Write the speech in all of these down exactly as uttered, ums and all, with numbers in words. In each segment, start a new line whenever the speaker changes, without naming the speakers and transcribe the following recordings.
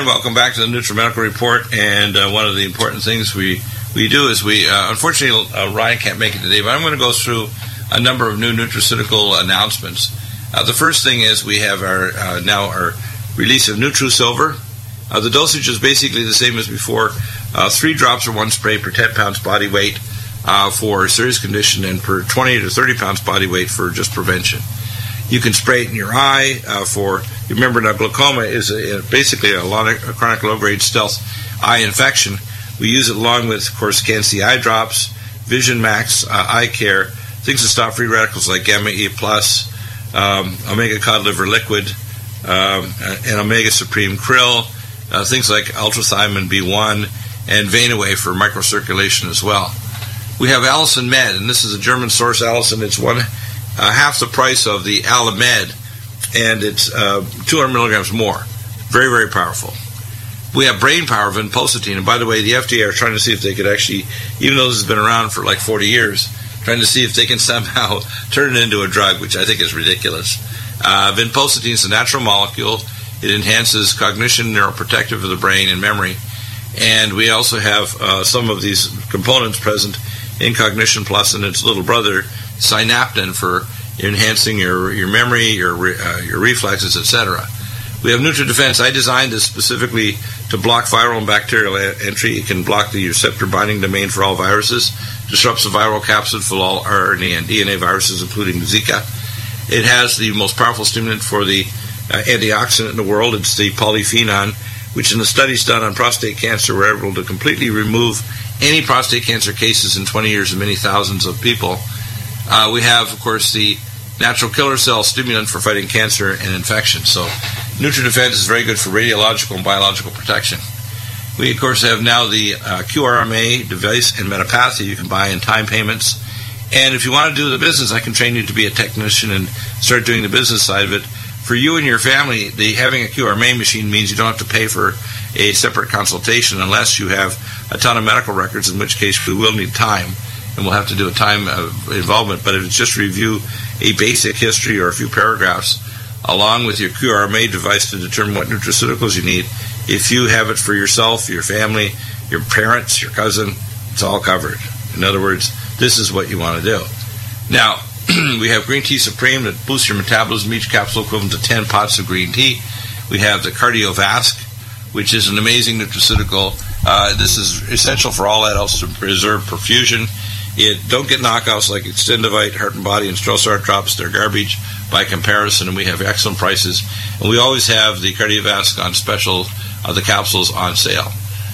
welcome back to the NutriMedical Report. And uh, one of the important things we, we do is we, uh, unfortunately, uh, Ryan can't make it today, but I'm going to go through a number of new nutraceutical announcements. Uh, the first thing is we have our uh, now our release of NutriSilver. Uh, the dosage is basically the same as before, uh, three drops or one spray per ten pounds body weight uh, for serious condition and per twenty to thirty pounds body weight for just prevention. You can spray it in your eye uh, for, you remember now glaucoma is a, basically a, lot of, a chronic low-grade stealth eye infection. We use it along with, of course, Can-C eye drops, Vision Max uh, eye care, things that stop free radicals like Gamma E plus, um, Omega Cod liver liquid, um, and Omega Supreme krill, uh, things like Ultrathymine B one, and Vein-Away for microcirculation as well. We have Allison Med, and this is a German source, Allison. It's one uh, half the price of the Alamed, and it's uh, two hundred milligrams more. Very, very powerful. We have Brain Power, vinpocetine, and by the way, the F D A are trying to see if they could actually, even though this has been around for like forty years, trying to see if they can somehow turn it into a drug, which I think is ridiculous. Uh, vinpocetine is a natural molecule. It enhances cognition, neuroprotective of the brain, and memory. And we also have uh, some of these components present in Cognition Plus and its little brother, Synaptin, for enhancing your, your memory, your uh, your reflexes, et cetera. We have NutriDefense. I designed this specifically to block viral and bacterial a- entry. It can block the receptor binding domain for all viruses, disrupts the viral capsid for all R N A and D N A viruses, including Zika. It has the most powerful stimulant for the uh, antioxidant in the world. It's the polyphenol, which in the studies done on prostate cancer were able to completely remove any prostate cancer cases in twenty years of many thousands of people. Uh, we have, of course, the natural killer cell stimulant for fighting cancer and infection. So NutriDefense is very good for radiological and biological protection. We, of course, have now the uh, Q R M A device and Metapathy you can buy in time payments. And if you want to do the business, I can train you to be a technician and start doing the business side of it. For you and your family, the having a Q R M A machine means you don't have to pay for a separate consultation unless you have a ton of medical records, in which case we will need time, and we'll have to do a time uh, involvement. But if it's just review a basic history or a few paragraphs, along with your Q R M A device to determine what nutraceuticals you need, if you have it for yourself, your family, your parents, your cousin, it's all covered. In other words, this is what you want to do. Now, we have Green Tea Supreme that boosts your metabolism, each capsule equivalent to ten pots of green tea. We have the Cardiovasc, which is an amazing nutraceutical. Uh, this is essential for all adults to preserve perfusion. It don't get knockouts like Extendivite, Heart and Body, and Strossart drops. They're garbage by comparison, and we have excellent prices. And we always have the Cardiovasc on special, uh, the capsules on sale.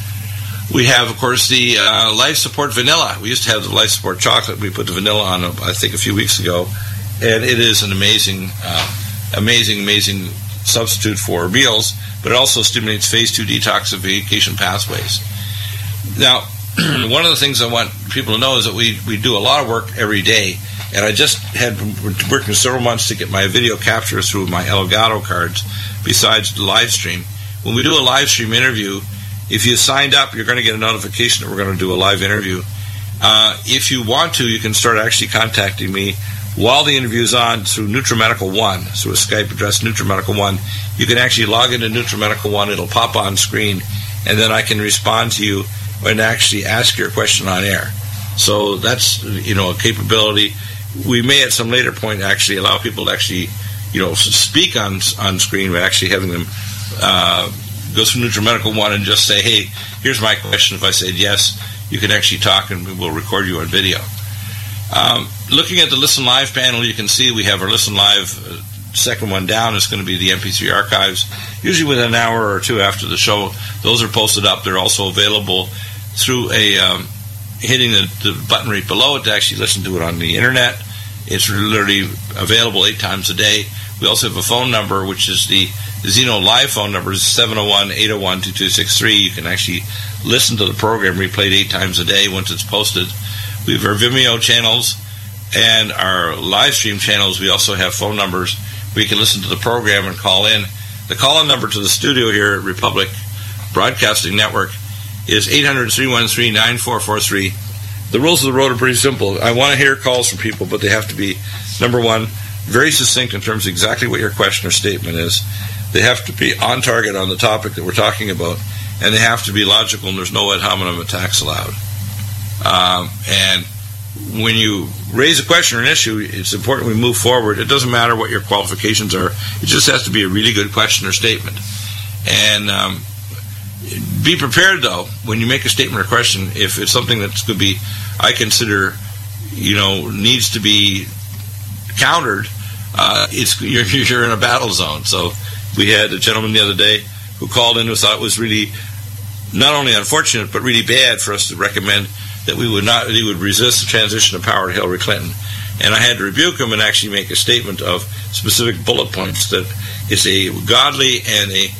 We have, of course, the uh, Life Support Vanilla. We used to have the Life Support Chocolate. We put the vanilla on, I think, a few weeks ago. And it is an amazing, uh, amazing, amazing substitute for meals, but it also stimulates phase two detoxification pathways. Now, one of the things I want people to know is that we, we do a lot of work every day. And I just had been working several months to get my video capture through my Elgato cards, besides the live stream. When we do a live stream interview, if you signed up, you're going to get a notification that we're going to do a live interview. Uh, if you want to, you can start actually contacting me while the interview is on through NutriMedical One, through a Skype address, NutriMedical One. You can actually log into NutriMedical One. It'll pop on screen, and then I can respond to you and actually ask your question on air. So that's, you know, a capability. We may at some later point actually allow people to actually, you know, speak on on screen by actually having them uh, go through NutriMedical One and just say, hey, here's my question. If I said yes, you can actually talk and we'll record you on video. Um, looking at the Listen Live panel, you can see we have our Listen Live uh, second one down. It's going to be the M P three archives. Usually within an hour or two after the show, those are posted up. They're also available through a um, hitting the, the button right below it to actually listen to it on the internet. It's literally available eight times a day. We also have a phone number, which is the Zeno Live phone number, is seven oh one, eight oh one, two two six three. You can actually listen to the program replayed eight times a day once it's posted. We have our Vimeo channels and our live stream channels. We also have phone numbers where you can listen to the program and call in. The call-in number to the studio here at Republic Broadcasting Network is eight hundred, three one three, nine four four three. The rules of the road are pretty simple. I want to hear calls from people, but they have to be, number one, very succinct in terms of exactly what your question or statement is. They have to be on target on the topic that we're talking about, and they have to be logical, and there's no ad hominem attacks allowed. Um, and when you raise a question or an issue, it's important we move forward. It doesn't matter what your qualifications are. It just has to be a really good question or statement. And um, be prepared, though, when you make a statement or question, if it's something that's going to be, I consider, you know, needs to be countered, uh, it's you're, you're in a battle zone. So we had a gentleman the other day who called in who thought it was really not only unfortunate, but really bad for us to recommend that we would not, he would resist the transition of power to Hillary Clinton. And I had to rebuke him and actually make a statement of specific bullet points that it's a godly and a,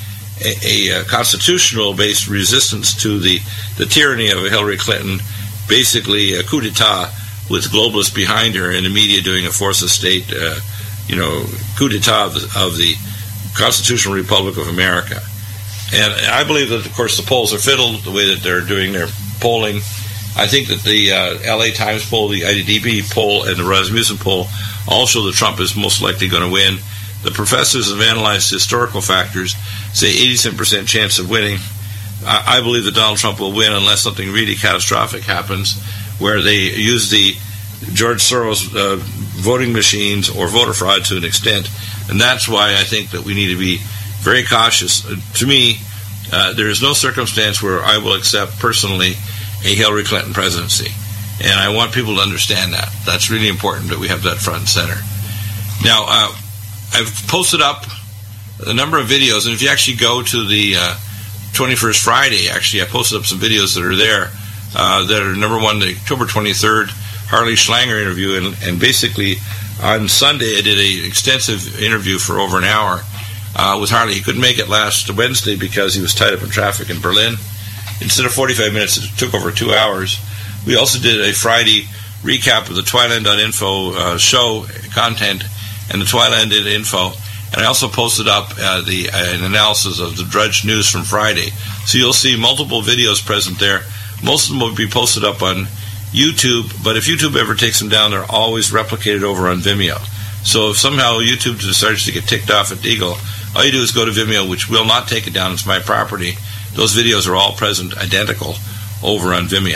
a, a constitutional-based resistance to the, the tyranny of Hillary Clinton, basically a coup d'etat with globalists behind her and the media doing a force of state, uh, you know, coup d'etat of the, of the Constitutional Republic of America. And I believe that, of course, the polls are fiddled the way that they're doing their polling. I think that the uh, L A Times poll, the I D B poll, and the Rasmussen poll all show that Trump is most likely going to win. The professors have analyzed historical factors, say eighty-seven percent chance of winning. I, I believe that Donald Trump will win unless something really catastrophic happens, where they use the George Soros uh, voting machines or voter fraud to an extent. And that's why I think that we need to be very cautious. Uh, to me, uh, there is no circumstance where I will accept personally a Hillary Clinton presidency. And I want people to understand that. That's really important that we have that front and center. Now, uh, I've posted up a number of videos, and if you actually go to the uh, twenty-first Friday, actually, I posted up some videos that are there uh, that are, number one, the October twenty-third Harley Schlanger interview, and, and basically on Sunday I did an extensive interview for over an hour uh, with Harley. He couldn't make it last Wednesday because he was tied up in traffic in Berlin. Instead of forty-five minutes, it took over two hours. We also did a Friday recap of the Twiland dot info uh, show content and the Twiland info, and I also posted up uh, the uh, an analysis of the Drudge News from Friday. So you'll see multiple videos present there. Most of them will be posted up on YouTube, but if YouTube ever takes them down, they're always replicated over on Vimeo. So if somehow YouTube decides to get ticked off at Deagle, all you do is go to Vimeo, which will not take it down. It's my property. Those videos are all present identical over on Vimeo.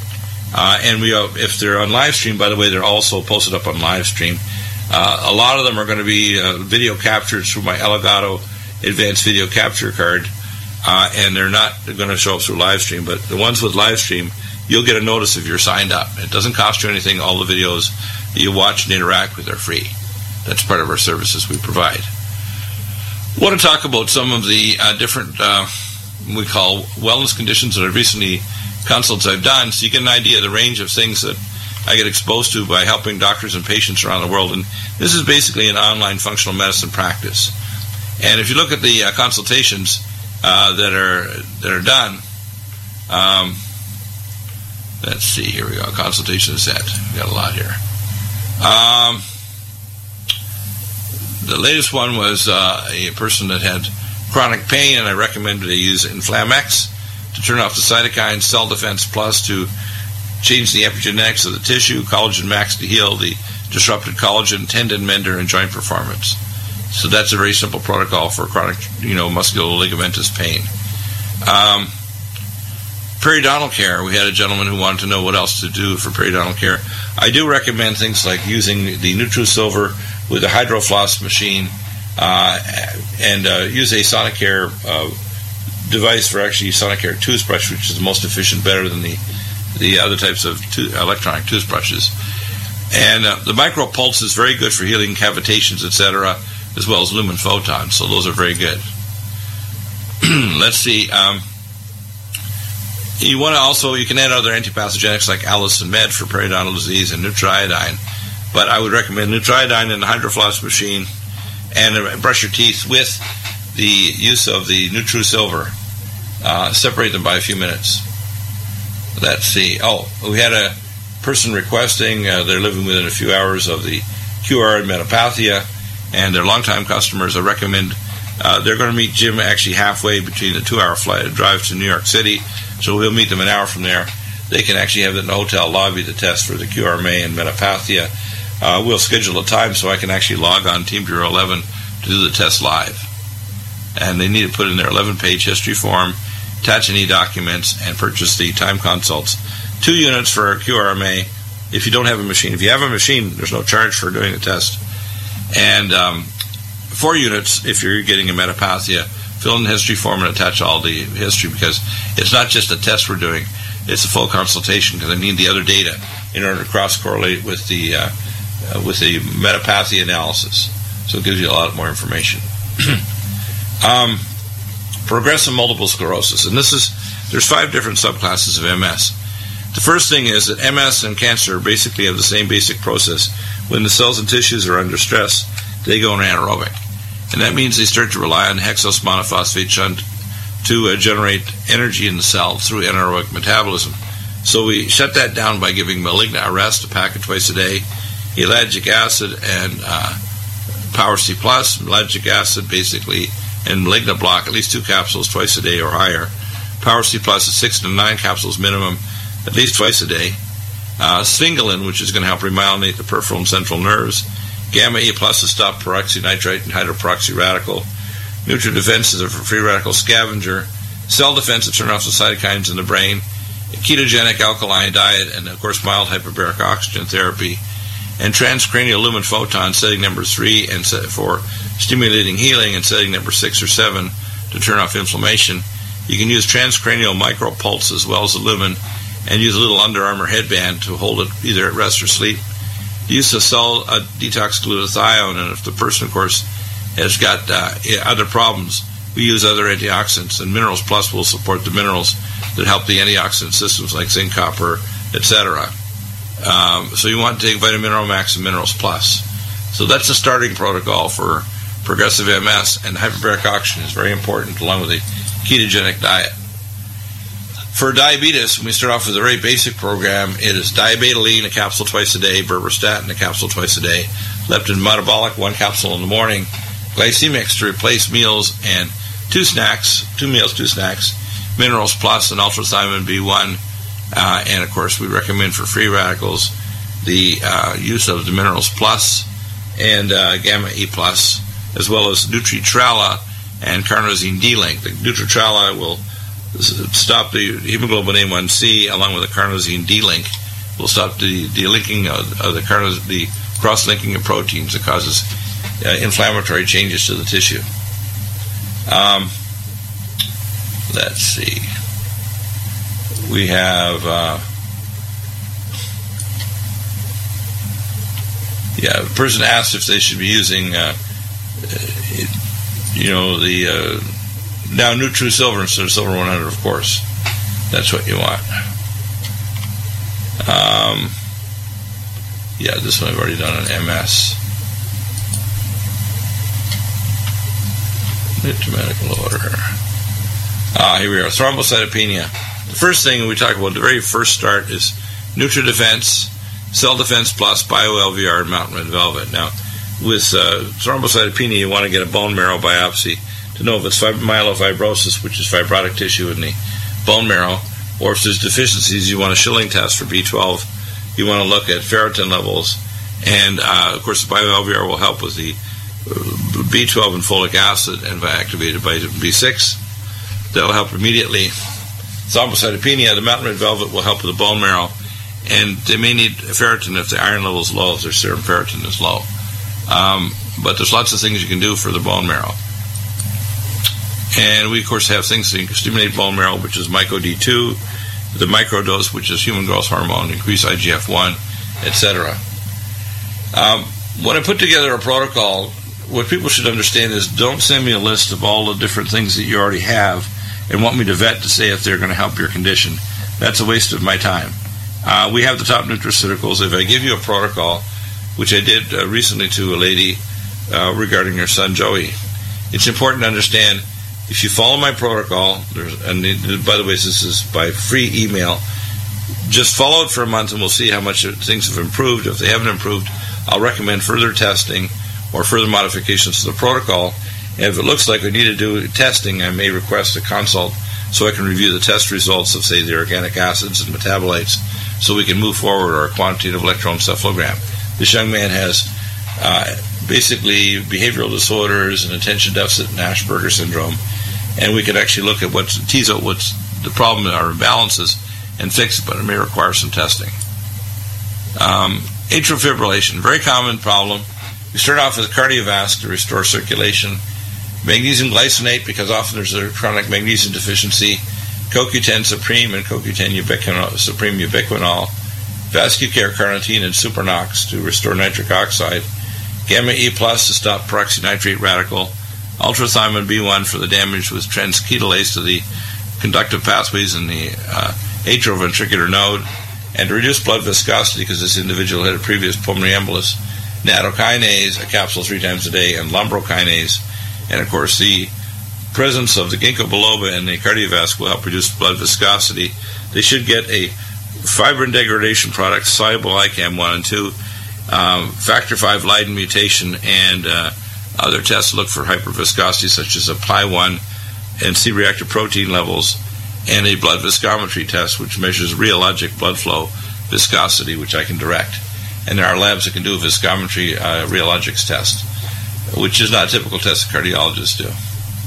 Uh, and we, uh, if they're on live stream, by the way, they're also posted up on live stream. Uh, a lot of them are going to be uh, video captured through my Elgato advanced video capture card, uh, and they're not going to show up through live stream. But the ones with live stream, you'll get a notice if you're signed up. It doesn't cost you anything. All the videos that you watch and interact with are free. That's part of our services we provide. I want to talk about some of the uh, different, uh, we call wellness conditions that I've recently consults I've done, so you get an idea of the range of things that I get exposed to by helping doctors and patients around the world. And this is basically an online functional medicine practice. And if you look at the uh, consultations uh, that are that are done, um, let's see, here we go, consultation set. We got a lot here. Um, the latest one was uh, a person that had chronic pain, and I recommended they use Inflamex to turn off the cytokines, Cell Defense Plus to change the epigenetics of the tissue, Collagen Max to heal the disrupted collagen, tendon mender, and joint performance. So that's a very simple protocol for chronic, you know, musculoligamentous pain. Um, periodontal care. We had a gentleman who wanted to know what else to do for periodontal care. I do recommend things like using the NutriSilver with a HydroFloss machine uh, and uh, use a Sonicare uh, device for actually Sonicare toothbrush, which is the most efficient, better than the the other types of to- electronic toothbrushes. And uh, the MicroPulse is very good for healing cavitations, et cetera, as well as Lumen Photon. So those are very good. Let's see. Um, you want to also, you can add other antipathogenics like Allicin Med for periodontal disease and Nutriodine. But I would recommend Nutriodine in the HydroFloss machine and uh, brush your teeth with the use of the NutriSilver. Uh, separate them by a few minutes. Let's see. Oh, we had a person requesting, uh, they're living within a few hours of the Q R and Metapathia, and they're longtime customers. I recommend, uh, they're going to meet Jim actually halfway between the two-hour flight drive to New York City, so we'll meet them an hour from there. They can actually have it in the hotel lobby, the test for the Q R M A and Metapathia. Uh, we'll schedule a time so I can actually log on Team Bureau eleven to do the test live. and they need to put in their eleven-page history form, attach any documents, and purchase the time consults. Two units for Q R M A if you don't have a machine. If you have a machine, there's no charge for doing the test. And um, four units if you're getting a metapathia. Fill in the history form and attach all the history, because it's not just a test we're doing, it's a full consultation, because I need the other data in order to cross-correlate with the uh, uh, with the metapathia analysis. So it gives you a lot more information. um, progressive multiple sclerosis, and this is, there's five different subclasses of M S. The first thing is that M S and cancer basically have the same basic process. When the cells and tissues are under stress, they go anaerobic. And that means they start to rely on hexose monophosphate shunt to uh, generate energy in the cell through anaerobic metabolism. So we shut that down by giving malignant arrest, a packet twice a day, ellagic acid and uh, Power C plus, ellagic acid basically, and malignant block, at least two capsules twice a day or higher. Power C plus is six to nine capsules minimum, at least twice a day. Uh, sphingolin, which is going to help remyelinate the peripheral and central nerves. Gamma E plus to stop peroxynitrite and hydroperoxy radical. Nutridefense is a free radical scavenger. Cell defense to turn off the cytokines in the brain. A ketogenic alkaline diet, and of course mild hyperbaric oxygen therapy. And transcranial lumen photon, setting number three, and set for stimulating healing, and setting number six or seven to turn off inflammation. You can use transcranial micropulse as well as the lumen, and use a little Under Armour headband to hold it either at rest or sleep. Use of cell uh, detox glutathione, and if the person, of course, has got uh, other problems, we use other antioxidants, and Minerals Plus will support the minerals that help the antioxidant systems like zinc, copper, et cetera. Um, so you want to take Vitamin Mineral Max and Minerals Plus. So that's the starting protocol for progressive M S, and hyperbaric oxygen is very important along with a ketogenic diet. For diabetes, when we start off with a very basic program, it is diabetoline, a capsule twice a day, berberstatin, a capsule twice a day, leptin metabolic, one capsule in the morning, glycemics to replace meals, and two snacks, two meals, two snacks, Minerals Plus and ultrathymine B one, uh, and of course we recommend for free radicals the uh, use of the Minerals Plus and uh, Gamma E Plus, as well as Nutritrala and carnosine D-Link. The Nutritrala will stop the hemoglobin A one C along with the carnosine D-Link. Will stop the, the linking of, of the carnos, the cross-linking of proteins that causes uh, inflammatory changes to the tissue. Um, let's see. We have uh, yeah. The person asked if they should be using uh, you know the uh, now Nutru Silver instead of Silver one hundred, of course. That's what you want. Um, yeah, this one I've already done on M S. Medical order. Ah, here we are. Thrombocytopenia. The first thing we talk about, the very first start, is Nutridefense, Cell Defense Plus, Bio-L V R, and Mountain Red Velvet. Now, with uh, thrombocytopenia, you want to get a bone marrow biopsy to know if it's fib- myelofibrosis, which is fibrotic tissue in the bone marrow, or if there's deficiencies, you want a Schilling test for B twelve. You want to look at ferritin levels, and uh, of course, the Bio-L V R will help with the B twelve and folic acid and activated vitamin B six. That'll help immediately. Thrombocytopenia, the Mountain Red Velvet will help with the bone marrow, and they may need ferritin if the iron level is low, if their serum ferritin is low. Um, but there's lots of things you can do for the bone marrow. And we, of course, have things that stimulate bone marrow, which is Myco D two, the microdose, which is human growth hormone, increase I G F one, et cetera. Um, when I put together a protocol, what people should understand is don't send me a list of all the different things that you already have and want me to vet to say if they're going to help your condition. That's a waste of my time. Uh, we have the top nutraceuticals. If I give you a protocol, which I did uh, recently to a lady uh, regarding her son Joey, it's important to understand if you follow my protocol, there's, and by the way, this is by free email, just follow it for a month and we'll see how much things have improved. If they haven't improved, I'll recommend further testing or further modifications to the protocol. And if it looks like we need to do testing, I may request a consult so I can review the test results of, say, the organic acids and metabolites so we can move forward our quantitative electroencephalogram. This young man has uh, basically behavioral disorders and attention deficit and Asperger syndrome, and we can actually look at what's tease out what's the problem in our imbalances and fix it, but it may require some testing. Um, atrial fibrillation, very common problem. We start off with cardiovascular to restore circulation. Magnesium glycinate, because often there's a chronic magnesium deficiency. C O Q ten Supreme and C O Q ten ubiquinol, Supreme ubiquinol. Vascucare carnitine and Supernox to restore nitric oxide. Gamma E plus to stop peroxynitrate radical. Ultrathymine B one for the damage with transketolase to the conductive pathways in the uh, atrioventricular node, and to reduce blood viscosity because this individual had a previous pulmonary embolus. Nattokinase, a capsule three times a day, and lumbrokinase. And of course, the presence of the ginkgo biloba in the cardiovascular will help reduce blood viscosity. They should get a fibrin degradation product, soluble I C A M one and two, um, factor five Leiden mutation, and uh, other tests look for hyperviscosity such as a P I one and C-reactive protein levels, and a blood viscometry test which measures rheologic blood flow viscosity, which I can direct. And there are labs that can do a viscometry uh, rheologics test, which is not a typical test that cardiologists do.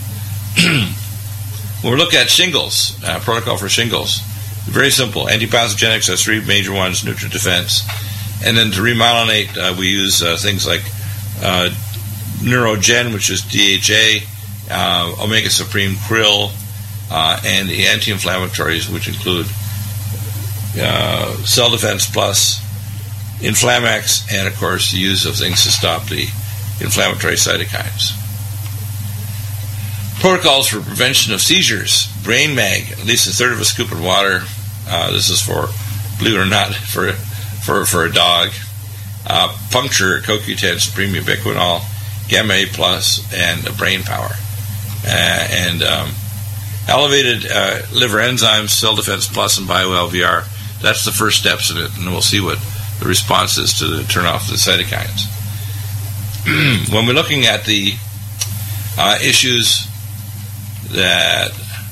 When we look at shingles, uh, protocol for shingles, very simple. Antipathogenics, that's three major ones, NutriDefense. And then to remyelinate, uh, we use uh, things like uh, Neurogen, which is D H A, uh, Omega Supreme Krill, uh, and the anti-inflammatories, which include uh, Cell Defense Plus, Inflamex, and of course the use of things to stop the inflammatory cytokines. Protocols for prevention of seizures. Brain Mag, at least a third of a scoop of water. Uh, this is for, believe it or not, for for for a dog. Uh, puncture, C O Q ten Supreme ubiquinol, Gamma A plus, and uh, brain power. Uh, and um, elevated uh, liver enzymes, Cell Defense Plus, and BioL V R. That's the first steps in it, and we'll see what the response is to the, turn off the cytokines. When we're looking at the uh, issues that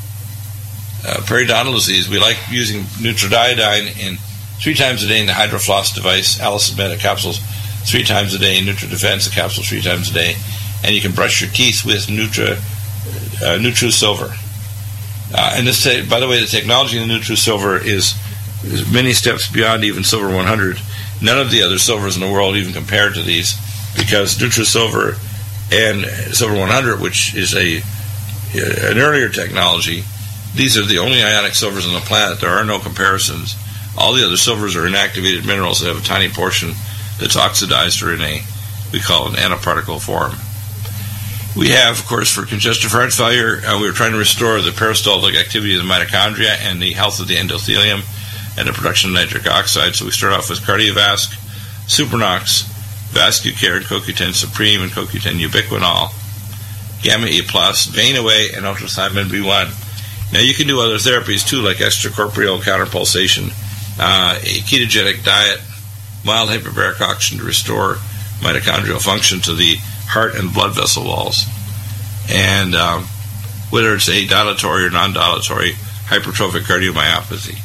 uh, periodontal disease, we like using Nutradiodine in three times a day in the HydroFloss device, Allison Bennett capsules three times a day, NutriDefense, a capsule three times a day, and you can brush your teeth with Nutra, uh, NutriSilver. Uh, and this, by the way, the technology in the NutriSilver is, is many steps beyond even Silver one hundred. None of the other silvers in the world even compared to these, because NutriSilver and Silver one hundred, which is a an earlier technology, these are the only ionic silvers on the planet. There are no comparisons. All the other silvers are inactivated minerals that have a tiny portion that's oxidized or in a, we call it an nanoparticle form. We have, of course, for congestive heart failure, uh, we were trying to restore the peristaltic activity of the mitochondria and the health of the endothelium and the production of nitric oxide. So we start off with Cardiovasc, Supernox, Vascucare, C O Q ten Supreme, and C O Q ten Ubiquinol, Gamma E plus, Vein Away, and Ultrathymine B one. Now you can do other therapies too, like extracorporeal counterpulsation, uh, a ketogenic diet, mild hyperbaric oxygen to restore mitochondrial function to the heart and blood vessel walls, and um, whether it's a dilatory or non-dilatory hypertrophic cardiomyopathy.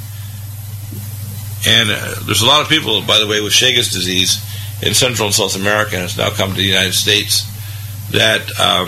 And uh, there's a lot of people, by the way, with Chagas disease in Central and South America, and it's now come to the United States, that um,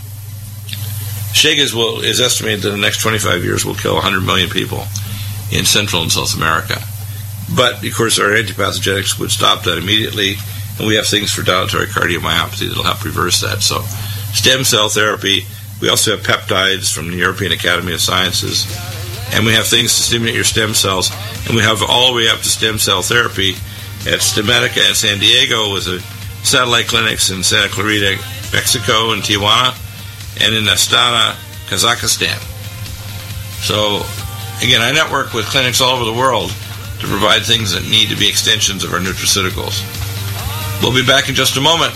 Chagas will, is estimated that in the next twenty-five years will kill one hundred million people in Central and South America. But, of course, our antipathogenics would stop that immediately, and we have things for dilatory cardiomyopathy that will help reverse that. So, stem cell therapy. We also have peptides from the European Academy of Sciences, and we have things to stimulate your stem cells, and we have all the way up to stem cell therapy at Stemedica in San Diego with the satellite clinics in Santa Clarita, Mexico, and Tijuana, and in Astana, Kazakhstan. So, again, I network with clinics all over the world to provide things that need to be extensions of our nutraceuticals. We'll be back in just a moment.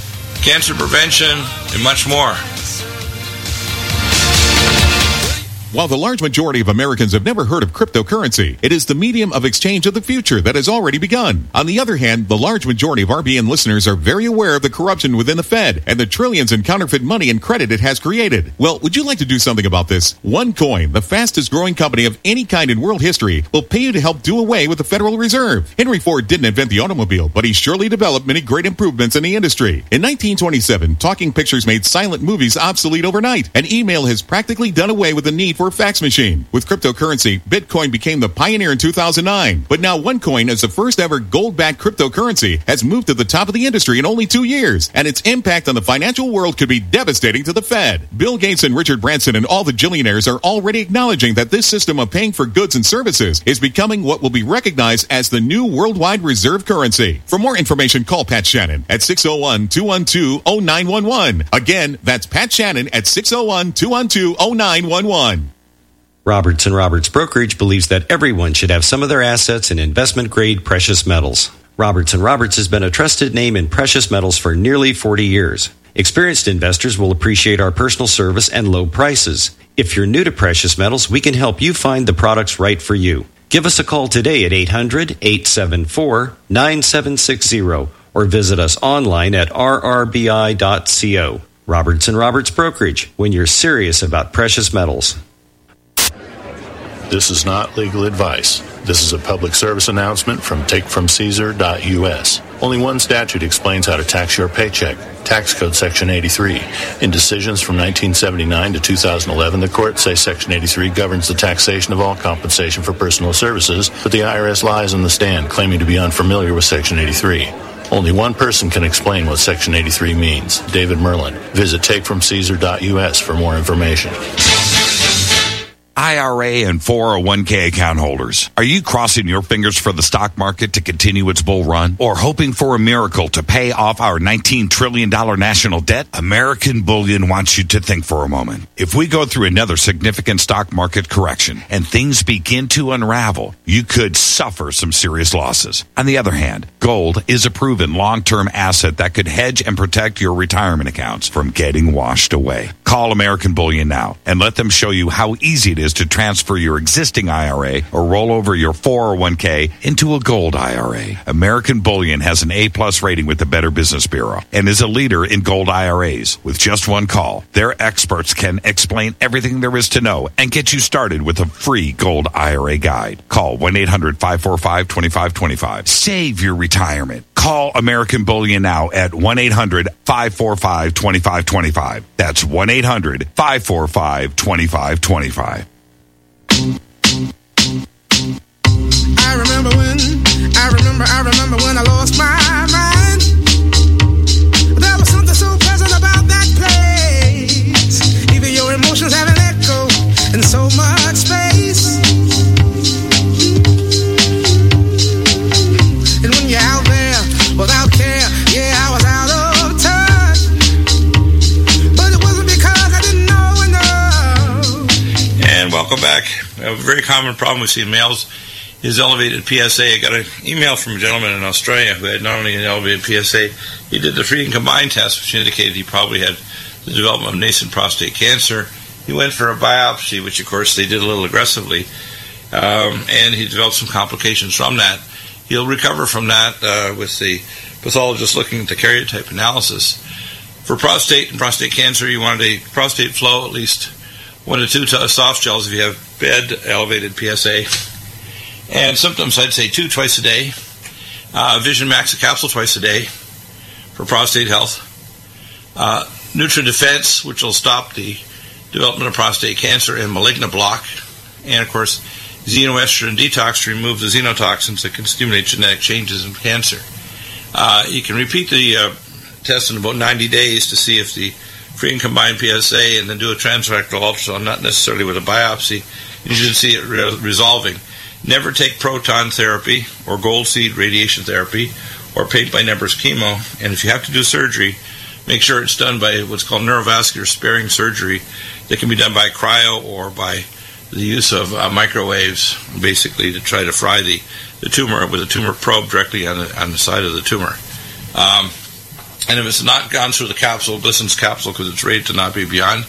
Cancer prevention and much more.
While the large majority of Americans have never heard of cryptocurrency, it is the medium of exchange of the future that has already begun. On the other hand, the large majority of R B N listeners are very aware of the corruption within the Fed and the trillions in counterfeit money and credit it has created. Well, would you like to do something about this? OneCoin, the fastest growing company of any kind in world history, will pay you to help do away with the Federal Reserve. Henry Ford didn't invent the automobile, but he surely developed many great improvements in the industry. In nineteen twenty-seven, talking pictures made silent movies obsolete overnight, and email has practically done away with the need for a fax machine. With cryptocurrency, Bitcoin became the pioneer in two thousand nine, but now OneCoin, as the first ever gold-backed cryptocurrency, has moved to the top of the industry in only two years, and its impact on the financial world could be devastating to the Fed. Bill Gates and Richard Branson and all the billionaires are already acknowledging that this system of paying for goods and services is becoming what will be recognized as the new worldwide reserve currency. For more information, call Pat Shannon at six oh one, two one two, oh nine one one. Again, that's Pat Shannon at six oh one, two one two, oh nine one one.
Roberts and Roberts Brokerage believes that everyone should have some of their assets in investment-grade precious metals. Roberts and Roberts has been a trusted name in precious metals for nearly forty years. Experienced investors will appreciate our personal service and low prices. If you're new to precious metals, we can help you find the products right for you. Give us a call today at eight hundred, eight seven four, nine seven six zero or visit us online at r r b i dot co. Roberts and Roberts Brokerage, when you're serious about precious metals.
This is not legal advice. This is a public service announcement from take from caesar dot u s. Only one statute explains how to tax your paycheck. Tax Code Section eighty-three. In decisions from nineteen seventy-nine to two thousand eleven, the courts say Section eighty-three governs the taxation of all compensation for personal services, but the I R S lies on the stand, claiming to be unfamiliar with Section eighty-three. Only one person can explain what Section eighty-three means, David Merlin. Visit take from caesar dot u s for more information.
I R A and four oh one k account holders, are you crossing your fingers for the stock market to continue its bull run? Or hoping for a miracle to pay off our nineteen trillion dollars national debt? American Bullion wants you to think for a moment. If we go through another significant stock market correction and things begin to unravel, you could suffer some serious losses. On the other hand, gold is a proven long-term asset that could hedge and protect your retirement accounts from getting washed away. Call American Bullion now and let them show you how easy it is to transfer your existing I R A or roll over your four oh one k into a gold I R A. American Bullion has an A-plus rating with the Better Business Bureau and is a leader in gold I R As. With just one call, their experts can explain everything there is to know and get you started with a free gold I R A guide. Call one eight hundred, five four five, two five two five. Save your retirement. Call American Bullion now at one eight hundred, five four five, two five two five. That's one eight hundred, five four five, two five two five.
I remember when, I remember, I remember when I lost my mind. There was something so pleasant about that place. Even your emotions have an echo in so much space. And when you're out there without care, yeah, I was out of touch. But it wasn't because I didn't know enough.
And welcome back. A very common problem we see in males is elevated P S A. I got an email from a gentleman in Australia who had not only an elevated P S A, he did the free and combined test, which indicated he probably had the development of nascent prostate cancer. He went for a biopsy, which of course they did a little aggressively, um, and he developed some complications from that. He'll recover from that uh, with the pathologist looking at the karyotype analysis. For prostate and prostate cancer, you want a prostate flow at least one to two t- soft gels if you have bad elevated P S A. And symptoms, I'd say two twice a day. Uh, Vision Max, a capsule twice a day for prostate health. Uh, Nutrient Defense, which will stop the development of prostate cancer and malignant block. And, of course, Xenoestrogen Detox to remove the xenotoxins that can stimulate genetic changes in cancer. Uh, you can repeat the uh, test in about ninety days to see if the free and combined P S A, and then do a transrectal ultrasound, not necessarily with a biopsy. You should see it re- resolving. Never take proton therapy or gold seed radiation therapy or paint-by-numbers chemo. And if you have to do surgery, make sure it's done by what's called neurovascular sparing surgery that can be done by cryo or by the use of uh, microwaves, basically to try to fry the, the tumor with a tumor probe directly on the, on the side of the tumor. Um, and if it's not gone through the capsule, Glisson's capsule, because it's rated to not be beyond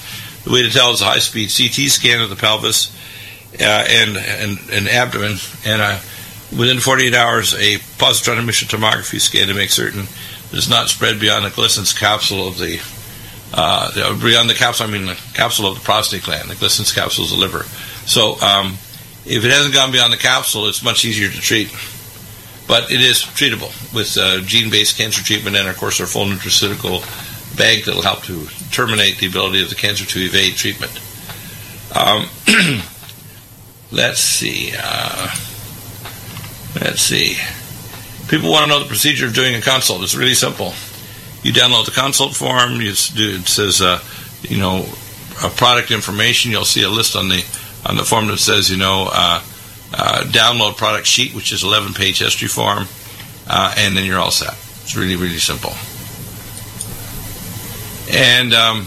The way to tell is a high-speed C T scan of the pelvis uh, and, and and abdomen, and uh, within forty-eight hours, a positron emission tomography scan to make certain that it's not spread beyond the Glisson's capsule of the uh, beyond the capsule. I mean, the capsule of the prostate gland. The Glisson's capsule is the liver. So, um, if it hasn't gone beyond the capsule, it's much easier to treat. But it is treatable with uh, gene-based cancer treatment, and of course, our full nutraceutical bag that will help to terminate the ability of the cancer to evade treatment. Um, let's see. Uh, let's see. People want to know the procedure of doing a consult. It's really simple. You download the consult form. You do, it says, uh, you know, a product information. You'll see a list on the on the form that says, you know, uh, uh, download product sheet, which is eleven page history form, uh, and then you're all set. It's really, really simple. And um,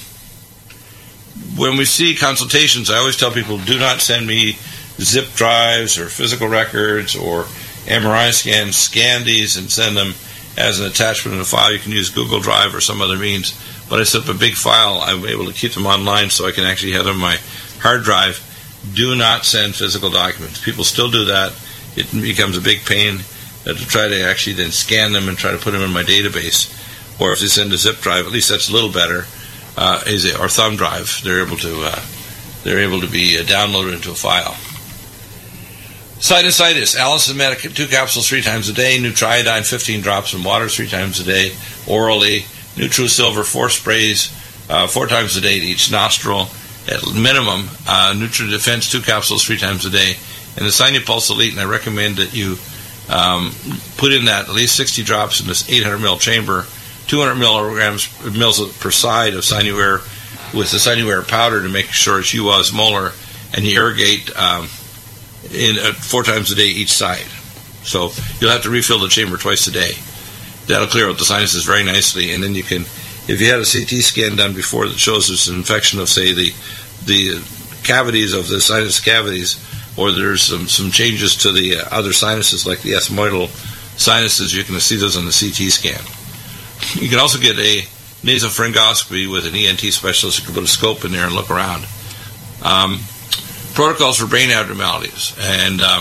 when we see consultations, I always tell people, do not send me zip drives or physical records or M R I scans. Scan these and send them as an attachment in a file. You can use Google Drive or some other means. But I set up a big file. I'm able to keep them online so I can actually have them on my hard drive. Do not send physical documents. People still do that. It becomes a big pain uh, to try to actually then scan them and try to put them in my database. Or if they send a zip drive, at least that's a little better. Uh, is it, or thumb drive? They're able to uh, they're able to be uh, downloaded into a file. Sinusitis. Allicin Med, two capsules three times a day. Nutriodine, fifteen drops in water three times a day, orally. NutriSilver, four sprays, uh, four times a day to each nostril. At minimum, uh, NutriDefense, two capsules three times a day. And the Sinupulse Elite, and I recommend that you um, put in that at least sixty drops in this eight hundred milliliter chamber. two hundred milligrams mils per side of Sinuair with the Sinuair powder to make sure it's U osmolar, and you irrigate um, in uh, four times a day each side. So you'll have to refill the chamber twice a day. That'll clear out the sinuses very nicely, and then you can, if you had a C T scan done before that shows there's an infection of, say, the the cavities of the sinus cavities, or there's some, some changes to the other sinuses like the ethmoidal sinuses, you can see those on the C T scan. You can also get a nasopharyngoscopy with an E N T specialist who can put a scope in there and look around. Um, protocols for brain abnormalities, and uh,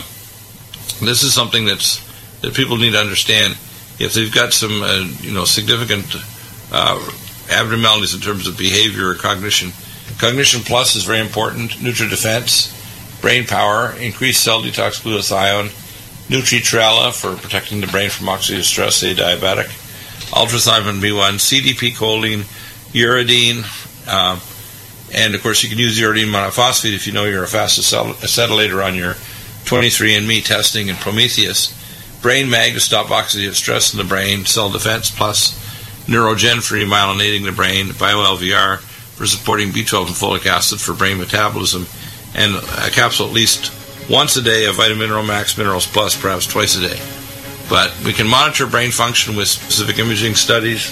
this is something that's that people need to understand. If they've got some, uh, you know, significant uh, abnormalities in terms of behavior or cognition, Cognition Plus is very important. NutriDefense, brain power, increased cell detox glutathione, Nutri-Trella for protecting the brain from oxidative stress, say diabetic. Ultrathymine B one, C D P choline, uridine, uh, and of course you can use uridine monophosphate if you know you're a fast acetylator on your twenty-three and me testing and Prometheus. Brain Mag to stop oxidative stress in the brain, Cell Defense Plus, Neurogen for remyelinating the brain, BioL V R for supporting B twelve and folic acid for brain metabolism, and a capsule at least once a day of Vitamin Mineral Max Minerals Plus, perhaps twice a day. But we can monitor brain function with specific imaging studies,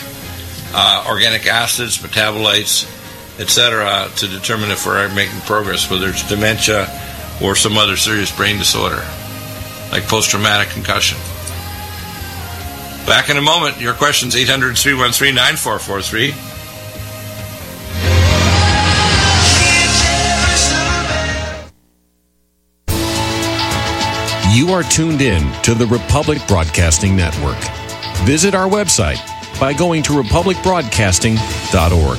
uh, organic acids, metabolites, et cetera, to determine if we're making progress, whether it's dementia or some other serious brain disorder, like post-traumatic concussion. Back in a moment. Your questions, eight hundred, three one three, nine four four three.
You are tuned in to the Republic Broadcasting Network. Visit our website by going to republic broadcasting dot org.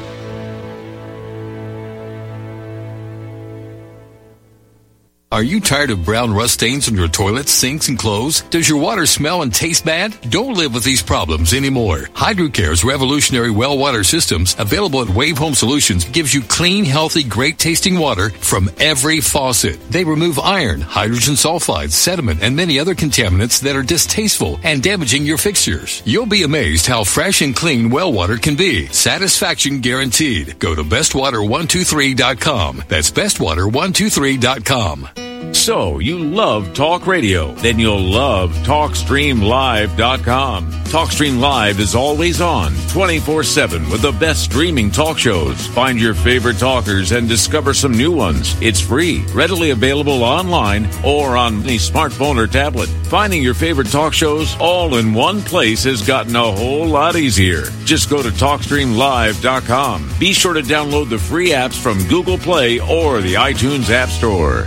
Are you tired of brown rust stains on your toilets, sinks, and clothes? Does your water smell and taste bad? Don't live with these problems anymore. Hydrocare's revolutionary well water systems, available at Wave Home Solutions, gives you clean, healthy, great-tasting water from every faucet. They remove iron, hydrogen sulfide, sediment, and many other contaminants that are distasteful and damaging your fixtures. You'll be amazed how fresh and clean well water can be. Satisfaction guaranteed. Go to best water one two three dot com. That's best water one two three dot com.
So, you love talk radio? Then you'll love talk stream live dot com. TalkStream Live is always on, twenty-four seven, with the best streaming talk shows. Find your favorite talkers and discover some new ones. It's free, readily available online or on any smartphone or tablet. Finding your favorite talk shows all in one place has gotten a whole lot easier. Just go to talk stream live dot com. Be sure to download the free apps from Google Play or the iTunes App Store.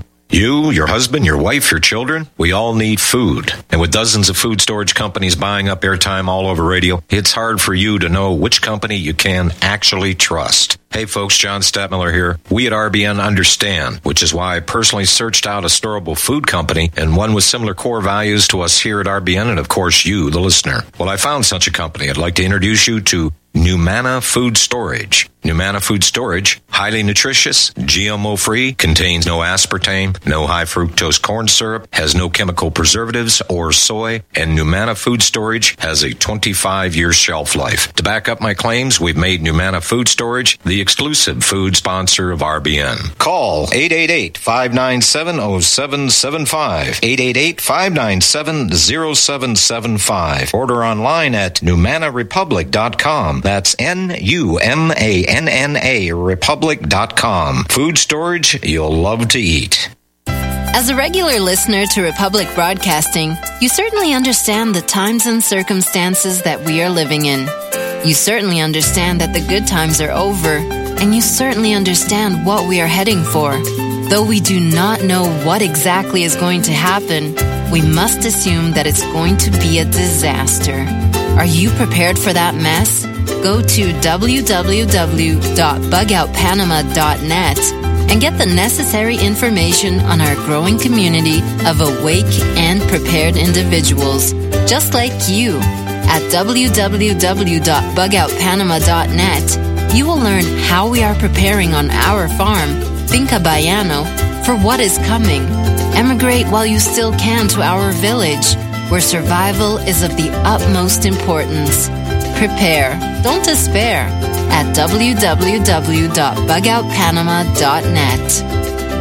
You, your husband, your wife, your children, we all need food. And with dozens of food storage companies buying up airtime all over radio, it's hard for you to know which company you can actually trust. Hey folks, John Stadtmiller here. We at R B N understand, which is why I personally searched out a storable food company and one with similar core values to us here at R B N and of course you, the listener. Well, I found such a company. I'd like to introduce you to Numana Food Storage. Numana Food Storage, highly nutritious, G M O-free, contains no aspartame, no high fructose corn syrup, has no chemical preservatives or soy, and Numana Food Storage has a twenty-five year shelf life. To back up my claims, we've made Numana Food Storage the exclusive food sponsor of R B N. Call eight eight eight, five nine seven, zero seven seven five, eight eight eight, five nine seven, zero seven seven five. Order online at numana republic dot com. That's N U M A N N A republic dot com. Food storage you'll love to eat.
As a regular listener to Republic Broadcasting, you certainly understand the times and circumstances that we are living in. You certainly understand that the good times are over, and you certainly understand what we are heading for. Though we do not know what exactly is going to happen, we must assume that it's going to be a disaster. Are you prepared for that mess? Go to w w w dot bug out panama dot net and get the necessary information on our growing community of awake and prepared individuals, just like you. At w w w dot bug out panama dot net, you will learn how we are preparing on our farm, Finca Bayano, for what is coming. Emigrate while you still can to our village, where survival is of the utmost importance. Prepare, don't despair, at w w w dot bug out panama dot net.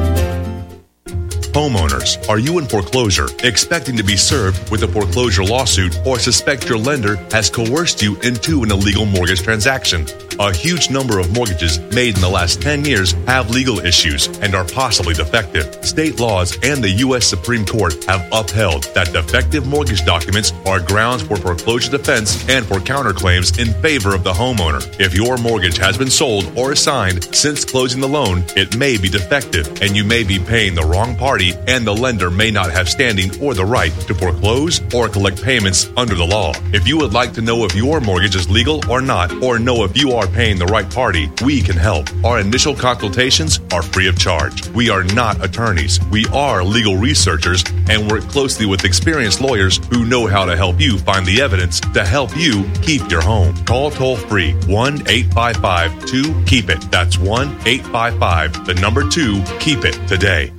Homeowners, are you in foreclosure, expecting to be served with a foreclosure lawsuit, or suspect your lender has coerced you into an illegal mortgage transaction? A huge number of mortgages made in the last ten years have legal issues and are possibly defective. State laws and the U S Supreme Court have upheld that defective mortgage documents are grounds for foreclosure defense and for counterclaims in favor of the homeowner. If your mortgage has been sold or assigned since closing the loan, it may be defective and you may be paying the wrong party, and the lender may not have standing or the right to foreclose or collect payments under the law. If you would like to know if your mortgage is legal or not, or know if you are paying the right party, we can help. Our initial consultations are free of charge. We are not attorneys. We are legal researchers and work closely with experienced lawyers who know how to help you find the evidence to help you keep your home. Call toll free one eight five five two keep it. That's one eight five five, the number two, keep it today.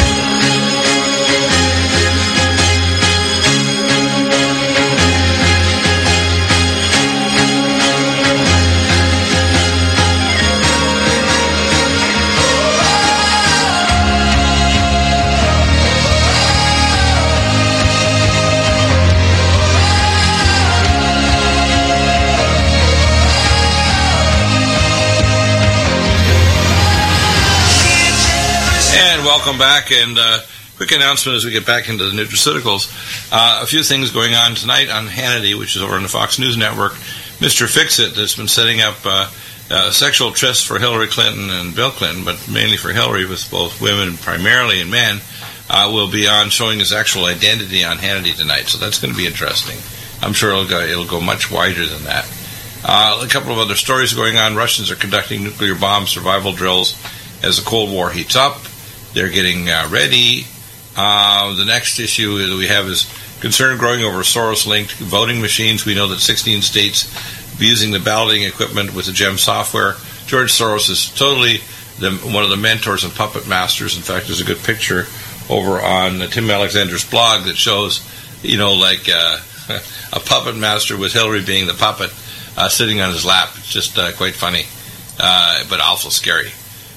Welcome back, and uh, quick announcement as we get back into the nutraceuticals. Uh, a few things going on tonight on Hannity, which is over on the Fox News Network. Mister Fix-It has been setting up uh, uh, sexual trysts for Hillary Clinton and Bill Clinton, but mainly for Hillary, with both women primarily and men, uh, will be on showing his actual identity on Hannity tonight. So that's going to be interesting. I'm sure it'll go, it'll go much wider than that. Uh, a couple of other stories going on. Russians are conducting nuclear bomb survival drills as the Cold War heats up. They're getting uh, ready. Uh, the next issue that we have is concern growing over Soros-linked voting machines. We know that sixteen states are using the balloting equipment with the GEM software. George Soros is totally the, one of the mentors and puppet masters. In fact, there's a good picture over on Tim Alexander's blog that shows, you know, like uh, a puppet master with Hillary being the puppet uh, sitting on his lap. It's just uh, quite funny, uh, but also scary.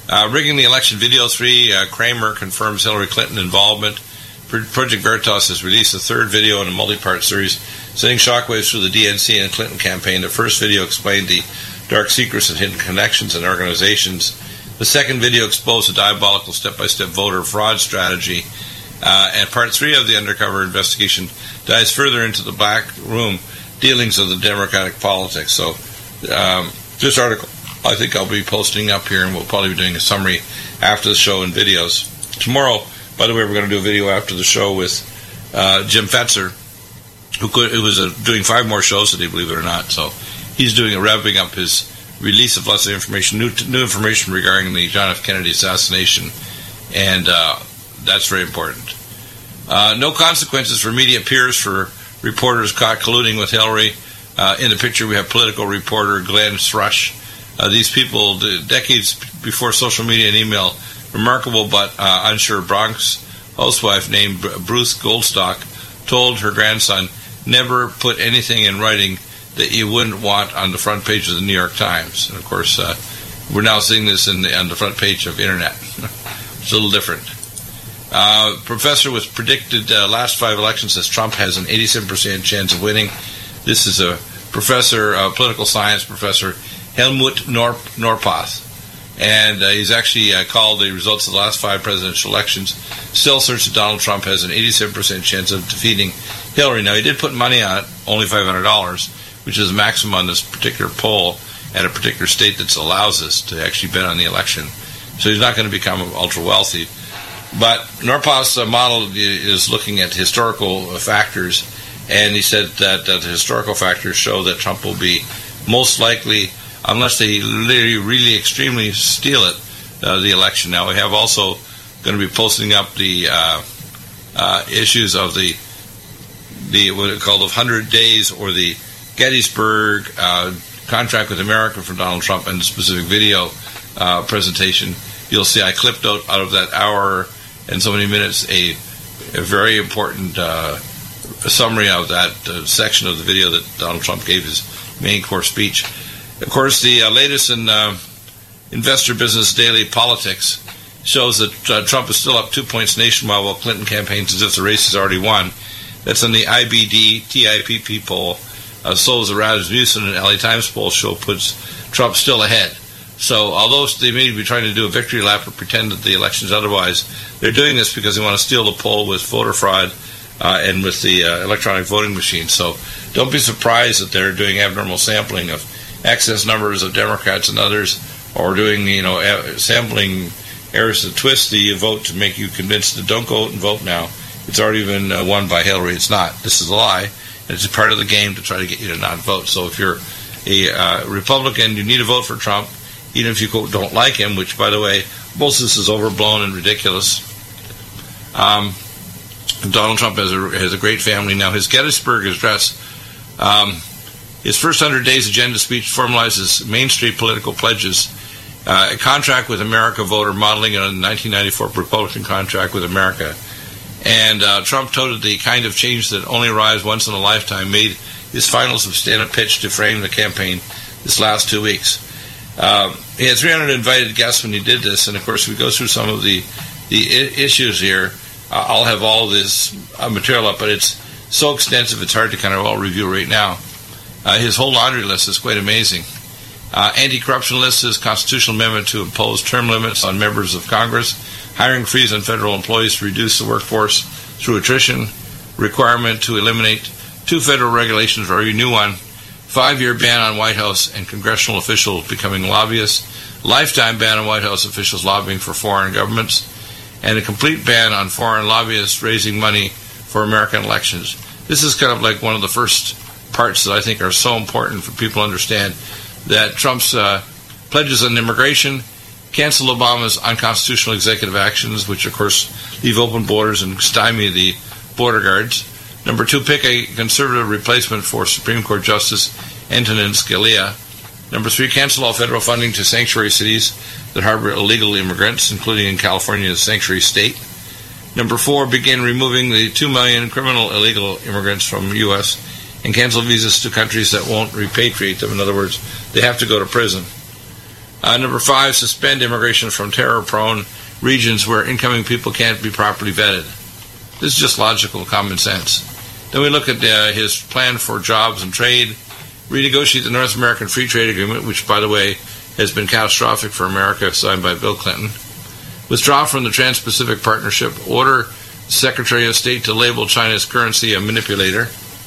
Uh, rigging the election video three, uh, Kramer confirms Hillary Clinton involvement. Project Veritas has released a third video in a multi-part series, sending shockwaves through the D N C and Clinton campaign. The first video explained the dark secrets and hidden connections and organizations. The second video exposed a diabolical step-by-step voter fraud strategy. Uh, and part three of the undercover investigation dives further into the back room dealings of the Democratic politics. So um, this article, I think I'll be posting up here, and we'll probably be doing a summary after the show in videos. Tomorrow, by the way, we're going to do a video after the show with uh, Jim Fetzer, who, could, who was uh, doing five more shows today, believe it or not. So he's doing a revving up his release of lots of information, new new information regarding the John F. Kennedy assassination, and uh, that's very important. Uh, no consequences for media peers for reporters caught colluding with Hillary. Uh, in the picture, we have political reporter Glenn Thrush. Uh, these people, the decades before social media and email, remarkable but uh, unsure Bronx housewife named Bruce Goldstock told her grandson, never put anything in writing that you wouldn't want on the front page of the New York Times. And of course, uh, we're now seeing this in the, on the front page of Internet. It's a little different. Uh, professor was predicted uh, last five elections as Trump has an eighty-seven percent chance of winning. This is a professor, uh, political science professor, Helmut Nor- Norpoth. And uh, he's actually uh, called the results of the last five presidential elections. Still certain that Donald Trump has an eighty-seven percent chance of defeating Hillary. Now, he did put money on it, only five hundred dollars, which is the maximum on this particular poll at a particular state that allows us to actually bet on the election. So he's not going to become ultra-wealthy. But Norpoth's uh, model is looking at historical factors, and he said that uh, the historical factors show that Trump will be most likely, unless they really, really extremely steal it, uh, the election. Now, we have also going to be posting up the uh, uh, issues of the, the what it called, of one hundred days, or the Gettysburg uh, contract with America for Donald Trump, and the specific video uh, presentation. You'll see I clipped out, out of that hour and so many minutes a, a very important uh, summary of that uh, section of the video that Donald Trump gave his main core speech. Of course, the uh, latest in uh, Investor Business Daily Politics shows that uh, Trump is still up two points nationwide, while Clinton campaigns as if the race is already won. That's in the I B D T I P P poll. Uh, so is the Rasmussen and L A Times poll show puts Trump still ahead. So although they may be trying to do a victory lap or pretend that the election's otherwise, they're doing this because they want to steal the poll with voter fraud uh, and with the uh, electronic voting machine. So don't be surprised that they're doing abnormal sampling of excess numbers of Democrats and others, or doing, you know, sampling errors to twist the vote to make you convinced that don't go out and vote now. It's already been uh, won by Hillary. It's not. This is a lie. And it's a part of the game to try to get you to not vote. So if you're a uh, Republican, you need to vote for Trump, even if you don't like him, which, by the way, most of this is overblown and ridiculous. Um, Donald Trump has a, has a great family. Now, his Gettysburg address, um, his first one hundred days agenda speech formalizes Main Street political pledges, uh, a contract with America voter modeling on the nineteen ninety-four Republican contract with America. And uh, Trump touted the kind of change that only arrives once in a lifetime, made his final substantive pitch to frame the campaign this last two weeks. Um, he had three hundred invited guests when he did this, and of course we go through some of the the I- issues here. Uh, I'll have all this uh, material up, but it's so extensive it's hard to kind of all review right now. Uh, his whole laundry list is quite amazing. Uh, anti-corruption list, his constitutional amendment to impose term limits on members of Congress, hiring freeze on federal employees to reduce the workforce through attrition, requirement to eliminate two federal regulations or a new one, five-year ban on White House and congressional officials becoming lobbyists, lifetime ban on White House officials lobbying for foreign governments, and a complete ban on foreign lobbyists raising money for American elections. This is kind of like one of the first parts that I think are so important for people to understand, that Trump's uh, pledges on immigration, cancel Obama's unconstitutional executive actions, which of course leave open borders and stymie the border guards. Number two, pick a conservative replacement for Supreme Court Justice Antonin Scalia. Number three, cancel all federal funding to sanctuary cities that harbor illegal immigrants, including in California's sanctuary state. Number four, begin removing the two million criminal illegal immigrants from the U S and cancel visas to countries that won't repatriate them. In other words, they have to go to prison. Uh, number five, suspend immigration from terror-prone regions where incoming people can't be properly vetted. This is just logical common sense. Then we look at uh, his plan for jobs and trade, renegotiate the North American Free Trade Agreement, which, by the way, has been catastrophic for America, signed by Bill Clinton. Withdraw from the Trans-Pacific Partnership, order the Secretary of State to label China's currency a manipulator.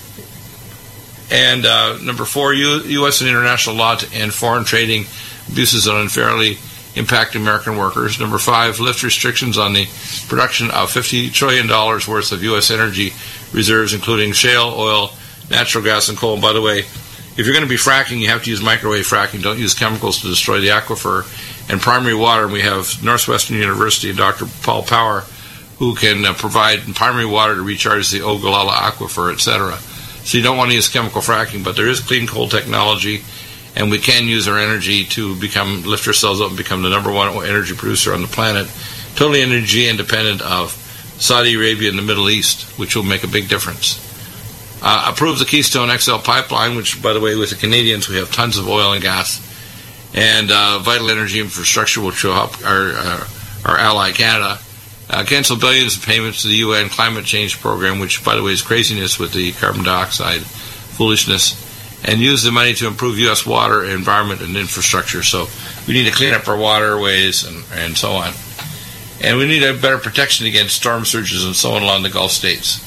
And uh, number four, U- U.S. and international law to end foreign trading abuses that unfairly impact American workers. Number five, lift restrictions on the production of fifty trillion dollars worth of U S energy reserves, including shale, oil, natural gas, and coal. And by the way, if you're going to be fracking, you have to use microwave fracking. Don't use chemicals to destroy the aquifer. And primary water, and we have Northwestern University and Doctor Paul Power, who can uh, provide primary water to recharge the Ogallala aquifer, et cetera. So you don't want to use chemical fracking, but there is clean coal technology, and we can use our energy to become lift ourselves up and become the number one energy producer on the planet, totally energy independent of Saudi Arabia and the Middle East, which will make a big difference. Uh, approve the Keystone X L pipeline, which, by the way, with the Canadians, we have tons of oil and gas, and uh, vital energy infrastructure, which will help our, uh, our ally Canada. Uh, cancel billions of payments to the U N Climate Change Program, which, by the way, is craziness with the carbon dioxide foolishness, and use the money to improve U S water, environment, and infrastructure. So we need to clean up our waterways and, and so on. And we need a better protection against storm surges and so on along the Gulf states.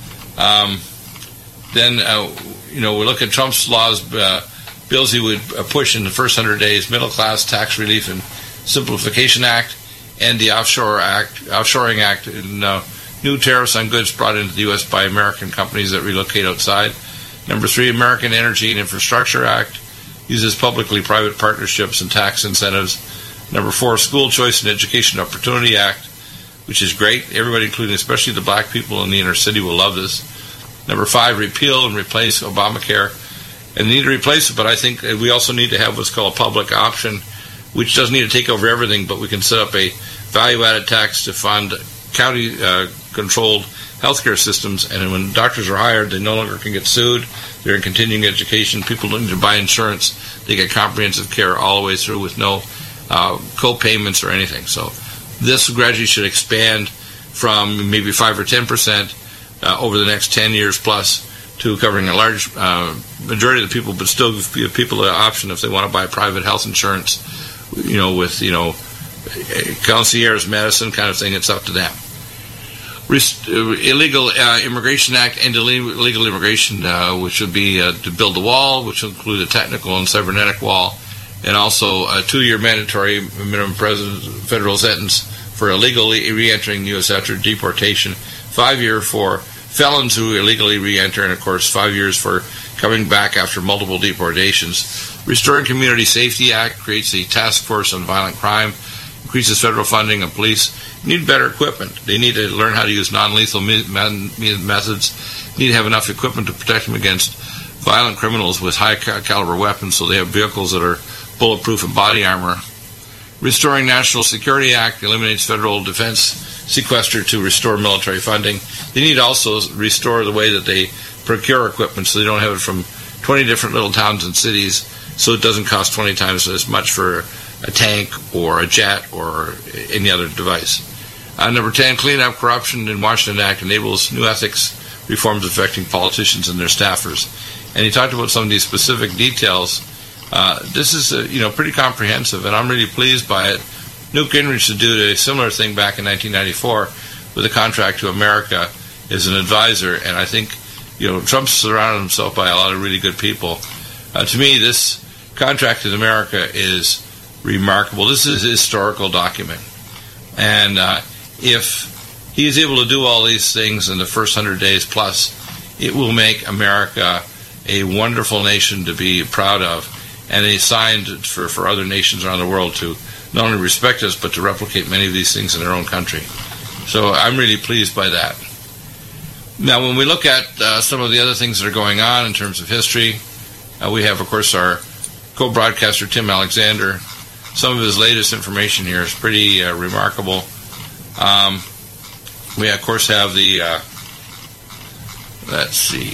Um, then, uh, you know, we look at Trump's laws, uh, bills he would uh, push in the first one hundred days, Middle Class Tax Relief and Simplification Act, and the Offshore Act, Offshoring Act, and uh, new tariffs on goods brought into the U S by American companies that relocate outside. Number three, American Energy and Infrastructure Act uses publicly private partnerships and tax incentives. Number four, School Choice and Education Opportunity Act, which is great. Everybody, including especially the black people in the inner city, will love this. Number five, repeal and replace Obamacare. And they need to replace it, but I think we also need to have what's called a public option, which doesn't need to take over everything, but we can set up a value-added tax to fund county-controlled uh, healthcare systems, and when doctors are hired, they no longer can get sued. They're in continuing education. People don't need to buy insurance. They get comprehensive care all the way through with no uh, co-payments or anything. So this gradually should expand from maybe five or ten percent uh, over the next ten years plus to covering a large uh, majority of the people, but still give people the option if they want to buy private health insurance, you know, with, you know, concierge medicine kind of thing. It's up to them. Rest, uh, illegal uh, Immigration Act and illegal immigration, uh, which would be uh, to build a wall, which will include a technical and cybernetic wall, and also a two-year mandatory minimum federal sentence for illegally re-entering the U S after deportation, five-year for felons who illegally re-enter, and, of course, five years for coming back after multiple deportations. Restoring Community Safety Act creates a task force on violent crime, increases federal funding of police. Need better equipment. They need to learn how to use non-lethal me- me- methods. Need to have enough equipment to protect them against violent criminals with high-caliber weapons, so they have vehicles that are bulletproof and body armor. Restoring National Security Act eliminates federal defense sequester to restore military funding. They need to also restore the way that they procure equipment, so they don't have it from twenty different little towns and cities, so it doesn't cost twenty times as much for a tank or a jet or any other device. Uh, number ten, clean up corruption in Washington Act enables new ethics reforms affecting politicians and their staffers. And he talked about some of these specific details. Uh, this is, uh, you know, pretty comprehensive, and I'm really pleased by it. Newt Gingrich did a similar thing back in nineteen ninety-four with a contract to America as an advisor, and I think, you know, Trump's surrounded himself by a lot of really good people. Uh, to me, this contract to America is remarkable. This is a historical document, and uh, if he is able to do all these things in the first hundred days plus, it will make America a wonderful nation to be proud of, and a sign for, for other nations around the world to not only respect us, but to replicate many of these things in their own country. So I'm really pleased by that. Now, when we look at uh, some of the other things that are going on in terms of history, uh, we have, of course, our co-broadcaster, Tim Alexander. Some of his latest information here is pretty uh, remarkable. Um, we, of course, have the, uh, let's see,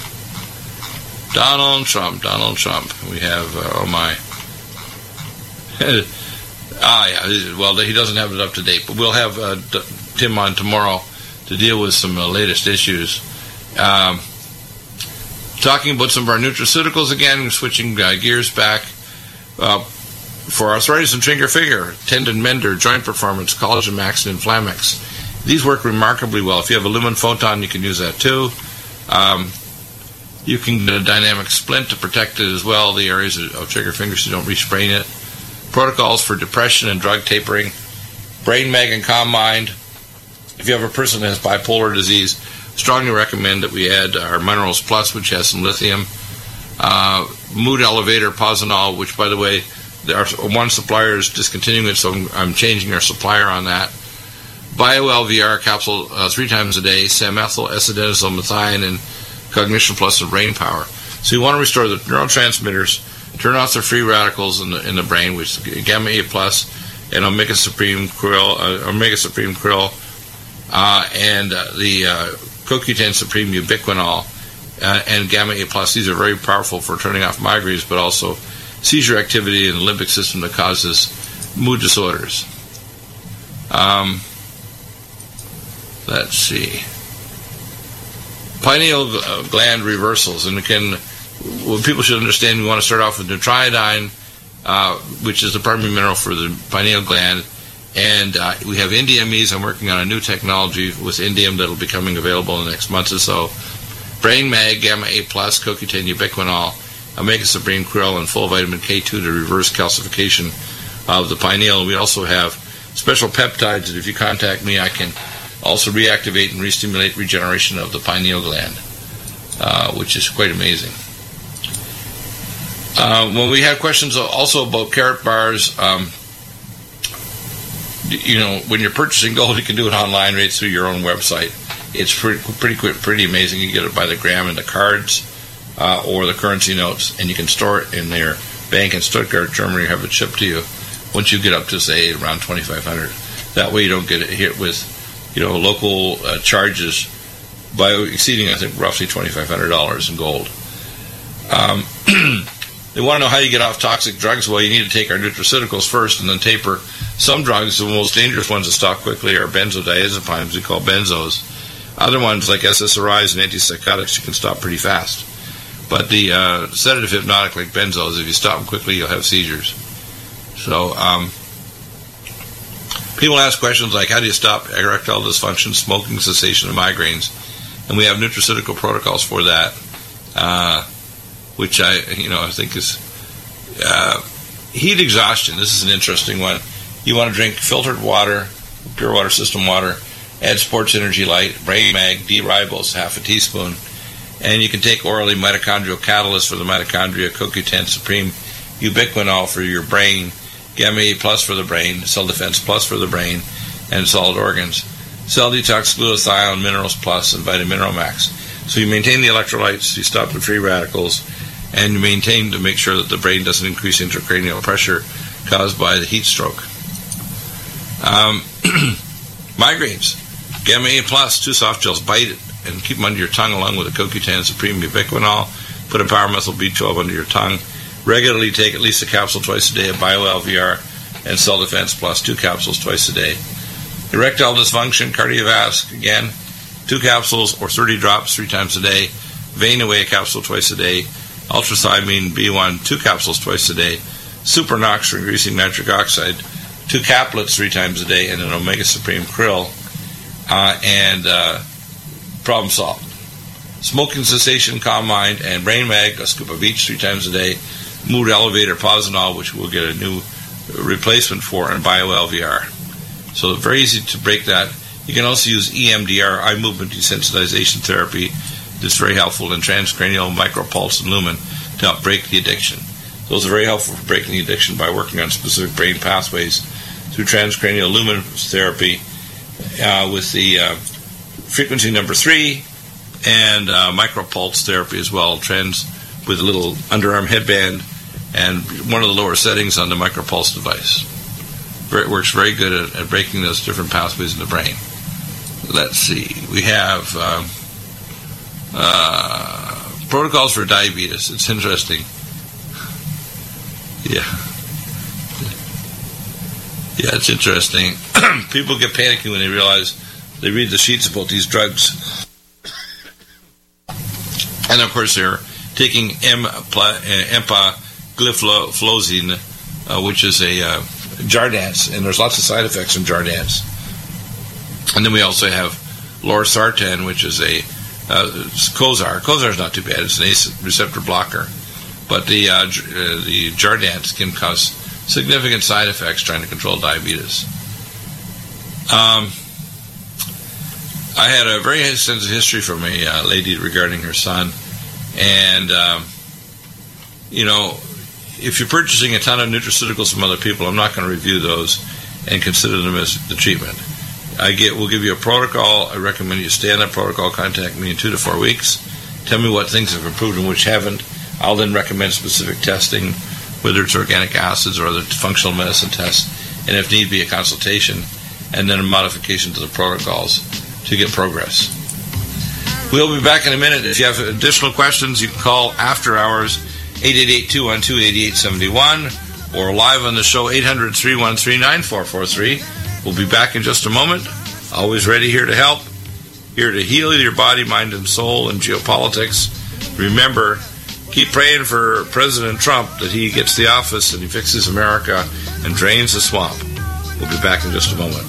Donald Trump, Donald Trump. We have, uh, oh my, ah, yeah. Well, he doesn't have it up to date, but we'll have uh, D- Tim on tomorrow to deal with some uh, latest issues. Um, talking about some of our nutraceuticals again, switching uh, gears back. Uh, for arthritis and finger figure, tendon mender, joint performance, Collagen Max and Inflamex. These work remarkably well. If you have a Lumen Photon, you can use that too. Um, you can get a dynamic splint to protect it as well, the areas of, of trigger fingers so you don't re-sprain it. Protocols for depression and drug tapering. Brain Mag and Calm Mind. If you have a person that has bipolar disease, strongly recommend that we add our Minerals Plus, which has some lithium. Uh, Mood Elevator, Posinol, which, by the way, our one supplier is discontinuing it, so I'm, I'm changing our supplier on that. BioL V R capsule uh, three times a day, Samethyl, Acetazol, Methionine, and Cognition Plus and Brain Power. So you want to restore the neurotransmitters, turn off the free radicals in the in the brain, which is Gamma A Plus and Omega Supreme Krill, uh, Omega Supreme Krill, uh, and uh, the uh, Co Q ten Supreme Ubiquinol uh, and Gamma A Plus. These are very powerful for turning off migraines, but also seizure activity in the limbic system that causes mood disorders. Um, let's see. Pineal gland reversals. And again, what people should understand, we want to start off with Nutriodine, uh, which is the primary mineral for the pineal gland. And uh, we have Indium-Ese. I'm working on a new technology with Indium that will be coming available in the next month or so. Brain Mag, Gamma A Plus, Co Q ten Ubiquinol, Omega Supreme Krill, and full vitamin K two to reverse calcification of the pineal. And we also have special peptides that if you contact me, I can also reactivate and re-stimulate regeneration of the pineal gland, uh, which is quite amazing. Uh, when we have questions also about carrot bars, um, you know, when you're purchasing gold, you can do it online right through your own website. It's pretty, pretty, pretty amazing. You can get it by the gram in the cards uh, or the currency notes, and you can store it in their bank in Stuttgart, Germany, have it shipped to you once you get up to, say, around twenty-five hundred dollars. That way you don't get hit with, you know, local uh, charges by exceeding, I think, roughly twenty-five hundred dollars in gold. Um, they want to know how you get off toxic drugs. Well, you need to take our nutraceuticals first and then taper. Some drugs, the most dangerous ones to stop quickly, are benzodiazepines, we call benzos. Other ones, like S S R Is and antipsychotics, you can stop pretty fast. But the uh, sedative hypnotic, like benzos, if you stop them quickly, you'll have seizures. So, um, people ask questions like, how do you stop erectile dysfunction, smoking cessation, and migraines? And we have nutraceutical protocols for that, uh, which I, you know, I think is uh, heat exhaustion. This is an interesting one. You want to drink filtered water, pure water system water, add Sports Energy Light, Brain Mag, D-ribose, half a teaspoon, and you can take orally mitochondrial catalyst for the mitochondria, Co Q ten Supreme, Ubiquinol for your brain, Gamma A Plus for the brain, Cell Defense Plus for the brain, and solid organs, Cell Detox, Glutathione, Minerals Plus, and Vitamin Max. So you maintain the electrolytes, you stop the free radicals, and you maintain to make sure that the brain doesn't increase intracranial pressure caused by the heat stroke. Um, migraines. Gamma A Plus, two soft gels, bite it and keep them under your tongue along with the Co Q ten Supreme Ubiquinol. Put a Power Methyl B twelve under your tongue. Regularly take at least a capsule twice a day of BioL V R and Cell Defense Plus, two capsules twice a day. Erectile dysfunction, cardiovascular, again, two capsules or thirty drops three times a day. Vein Away, a capsule twice a day. Ultrathymine B one, two capsules twice a day. Supernox for increasing nitric oxide, two caplets three times a day, and an Omega Supreme Krill, uh, and uh, problem solved. Smoking cessation, Calm Mind, and Brain Mag, a scoop of each three times a day. Mood Elevator, Posinol, which we'll get a new replacement for, and BioL V R. So very easy to break that. You can also use E M D R, eye movement desensitization therapy. That's very helpful in transcranial, micropulse, and lumen to help break the addiction. Those are very helpful for breaking the addiction by working on specific brain pathways through transcranial lumen therapy uh, with the uh, frequency number three and uh, micropulse therapy as well, trans with a little underarm headband and one of the lower settings on the micropulse device. It works very good at, at breaking those different pathways in the brain. Let's see. We have um, uh, protocols for diabetes. It's interesting. Yeah. Yeah, it's interesting. People get panicky when they realize they read the sheets about these drugs. And, of course, they're taking empagliflozin, uh, which is a uh, Jardiance, and there's lots of side effects from Jardiance. And then we also have losartan, which is a uh, Cozar. Cozar is not too bad. It's an A C E receptor blocker. But the, uh, the Jardiance can cause significant side effects trying to control diabetes. Um, I had a very extensive history from a uh, lady regarding her son. And, um, you know, if you're purchasing a ton of nutraceuticals from other people, I'm not going to review those and consider them as the treatment. I get, we'll give you a protocol. I recommend you stay on that protocol. Contact me in two to four weeks. Tell me what things have improved and which haven't. I'll then recommend specific testing, whether it's organic acids or other functional medicine tests, and if need be, a consultation, and then a modification to the protocols to get progress. We'll be back in a minute. If you have additional questions, you can call after hours, eight eight eight, two one two, eight eight seven one, or live on the show, eight hundred, three one three, nine four four three. We'll be back in just a moment. Always ready here to help, here to heal your body, mind, and soul in geopolitics. Remember, keep praying for President Trump that he gets the office and he fixes America and drains the swamp. We'll be back in just a moment.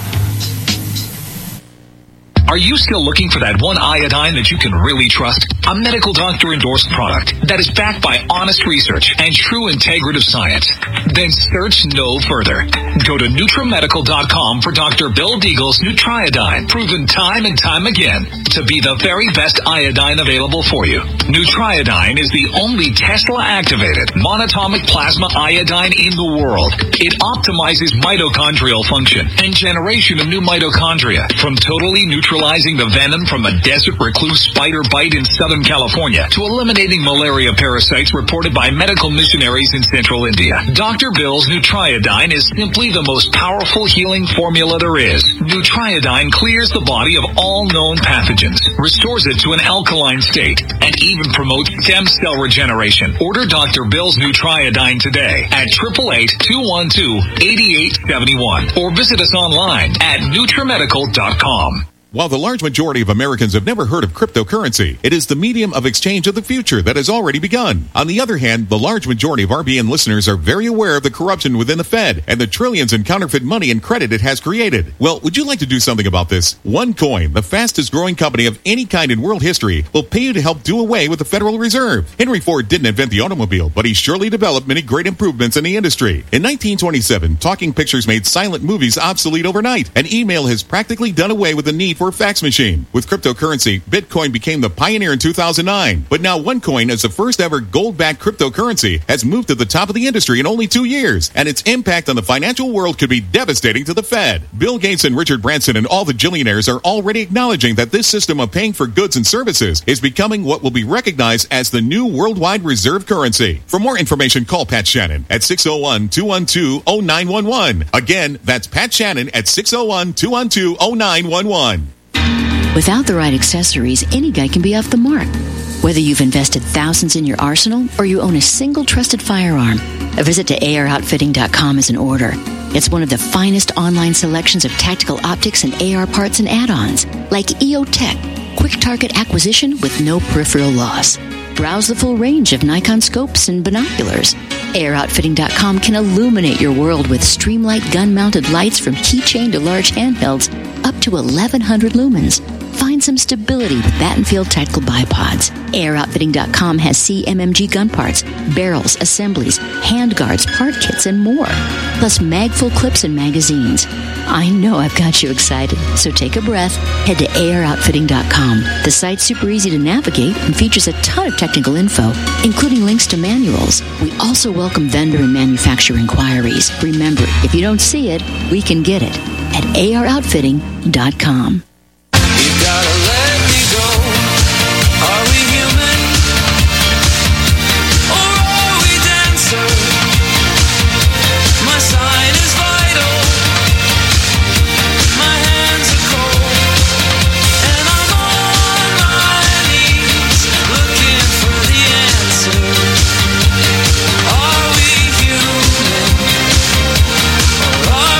Are you still looking for that one iodine that you can really trust? A medical doctor endorsed product that is backed by honest research and true integrative science? Then search no further. Go to Nutramedical dot com for Doctor Bill Deagle's Nutriodine, proven time and time again to be the very best iodine available for you. Nutriodine is the only Tesla-activated monatomic plasma iodine in the world. It optimizes mitochondrial function and generation of new mitochondria, from totally neutralizing the venom from a desert recluse spider bite in Southern California to eliminating malaria parasites reported by medical missionaries in central India. Doctor Bill's Nutriodine is simply the most powerful healing formula there is. Nutriodine clears the body of all known pathogens, restores it to an alkaline state, and even promotes stem cell regeneration. Order Doctor Bill's Nutriodine today at eight eight eight, two one two, eight eight seven one or visit us online at Nutramedical dot com.
While the large majority of Americans have never heard of cryptocurrency, it is the medium of exchange of the future that has already begun. On the other hand, the large majority of R B N listeners are very aware of the corruption within the Fed and the trillions in counterfeit money and credit it has created. Well, would you like to do something about this? OneCoin, the fastest growing company of any kind in world history, will pay you to help do away with the Federal Reserve. Henry Ford didn't invent the automobile, but he surely developed many great improvements in the industry. In nineteen twenty-seven, talking pictures made silent movies obsolete overnight, and email has practically done away with the need for a fax machine. With cryptocurrency, Bitcoin became the pioneer in two thousand nine. But now OneCoin, as the first ever gold-backed cryptocurrency, has moved to the top of the industry in only two years, and its impact on the financial world could be devastating to the Fed. Bill Gates and Richard Branson and all the billionaires are already acknowledging that this system of paying for goods and services is becoming what will be recognized as the new worldwide reserve currency. For more information, call Pat Shannon at six oh one, two one two, oh nine one one. Again, that's Pat Shannon at six oh one, two one two, oh nine one one.
Without the right accessories, any guy can be off the mark. Whether you've invested thousands in your arsenal or you own a single trusted firearm, a visit to A R outfitting dot com is in order. It's one of the finest online selections of tactical optics and A R parts and add-ons, like E O Tech, quick target acquisition with no peripheral loss. Browse the full range of Nikon scopes and binoculars. A R outfitting dot com can illuminate your world with Streamlight gun-mounted lights from keychain to large handhelds up to eleven hundred lumens. Find some stability with Battenfield Tactical Bipods. A R outfitting dot com has C M M G gun parts, barrels, assemblies, handguards, part kits, and more. Plus mag-full clips and magazines. I know I've got you excited, so take a breath. Head to A R outfitting dot com. The site's super easy to navigate and features a ton of technical info, including links to manuals. We also welcome vendor and manufacturer inquiries. Remember, if you don't see it, we can get it at A R outfitting dot com.
You gotta let me go. Are we human? Or are we dancer? My sign is vital. My hands are cold. And I'm on my knees looking for the answer. Are we human? Or are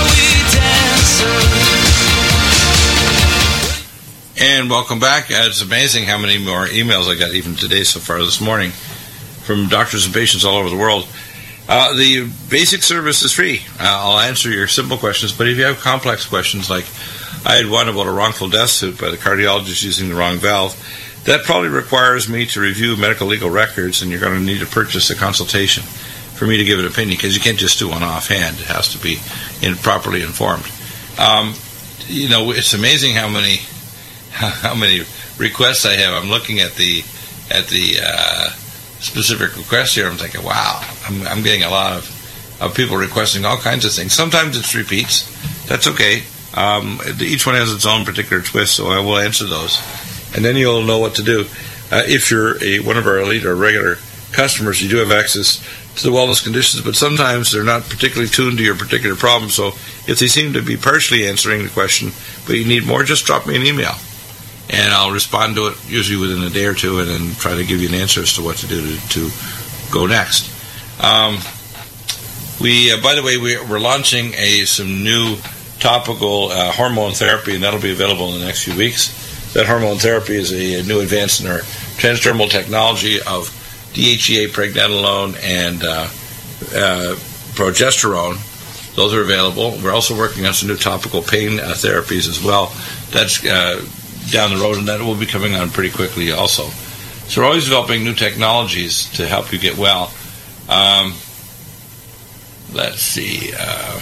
and welcome back. Uh, it's amazing how many more emails I got even today so far this morning from doctors and patients all over the world. Uh, the basic service is free. Uh, I'll answer your simple questions, but if you have complex questions, like I had one about a wrongful death suit by the cardiologist using the wrong valve, that probably requires me to review medical legal records, and you're going to need to purchase a consultation for me to give an opinion, because you can't just do one offhand. It has to be in, properly informed. Um, you know, it's amazing how many how many requests I have. I'm looking at the at the uh, specific requests here. I'm thinking, wow, I'm, I'm getting a lot of, of people requesting all kinds of things. Sometimes it's repeats. That's okay. Um, each one has its own particular twist, so I will answer those, and then you'll know what to do. Uh, if you're a one of our elite or regular customers, you do have access to the wellness conditions, but sometimes they're not particularly tuned to your particular problem. So if they seem to be partially answering the question, but you need more, just drop me an email, and I'll respond to it usually within a day or two, and then try to give you an answer as to what to do to, to go next. Um, we, uh, by the way, we, we're launching a some new topical uh, hormone therapy, and that'll be available in the next few weeks. That hormone therapy is a, a new advance in our transdermal technology of D H E A, pregnenolone, and uh, uh, progesterone. Those are available. We're also working on some new topical pain uh, therapies as well. That's uh, down the road, and that will be coming on pretty quickly also. So we're always developing new technologies to help you get well. Um, let's see. Uh,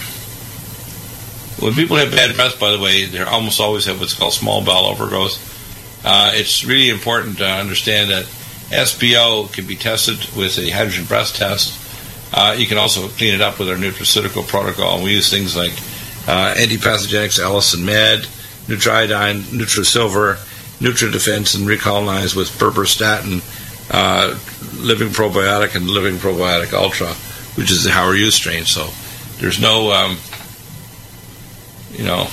when people have bad breath, by the way, they almost always have what's called small bowel overgrowth. Uh, it's really important to understand that S B O can be tested with a hydrogen breath test. Uh, you can also clean it up with our nutraceutical protocol. We use things like uh, antipathogenics, Allison Med, Nutriodine, Nutrisilver, NutriDefense, and recolonize with berberstatin, uh, Living Probiotic, and Living Probiotic Ultra, which is the How Are You strain. So there's no, um, you know,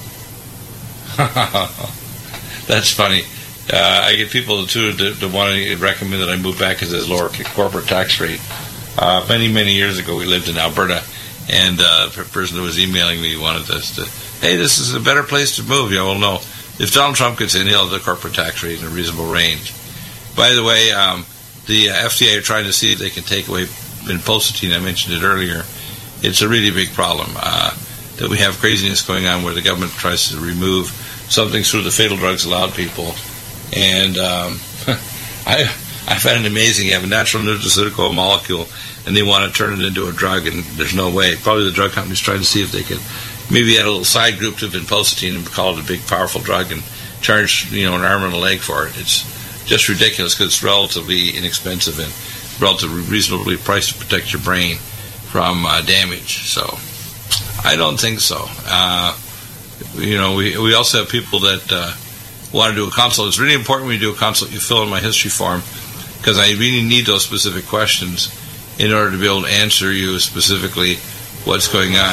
that's funny. Uh, I get people too to, to want to recommend that I move back because there's lower corporate tax rate. Uh, many, many years ago, we lived in Alberta, and uh, the person who was emailing me wanted us to, hey, this is a better place to move. Yeah, well, no. If Donald Trump gets in, he'll have the corporate tax rate in a reasonable range. By the way, um, the F D A are trying to see if they can take away vinpocetine. I mentioned it earlier. It's a really big problem uh, that we have craziness going on where the government tries to remove something through the fatal drugs allowed people. And um, I I find it amazing. You have a natural nutraceutical molecule, and they want to turn it into a drug, and there's no way. Probably the drug company's trying to see if they could maybe add a little side group to vinpocetine and call it a big, powerful drug and charge, you know, an arm and a leg for it. It's just ridiculous because it's relatively inexpensive and relatively reasonably priced to protect your brain from uh, damage. So I don't think so. Uh, you know, we we also have people that uh, want to do a consult. It's really important when you do a consult, you fill in my history form, because I really need those specific questions in order to be able to answer you specifically what's going on.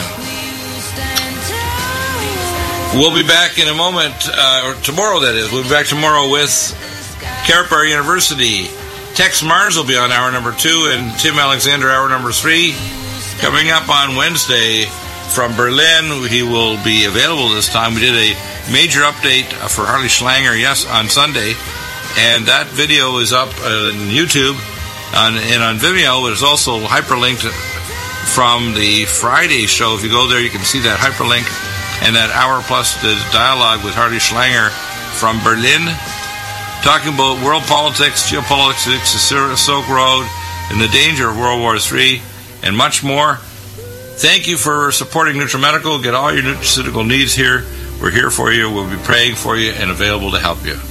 We'll be back in a moment, uh, or tomorrow that is. We'll be back tomorrow with Caripar University. Tex Mars will be on hour number two, and Tim Alexander hour number three. Coming up on Wednesday from Berlin, he will be available this time. We did a major update for Harley Schlanger, yes, on Sunday, and that video is up on YouTube on, and on Vimeo. It is also hyperlinked from the Friday show. If you go there, you can see that hyperlink and that hour plus the dialogue with Harley Schlanger from Berlin, talking about world politics, geopolitics, the Silk Road, and the danger of World War Three, and much more. Thank you for supporting NutriMedical. Get all your nutraceutical needs here. We're here for you. We'll be praying for you and available to help you.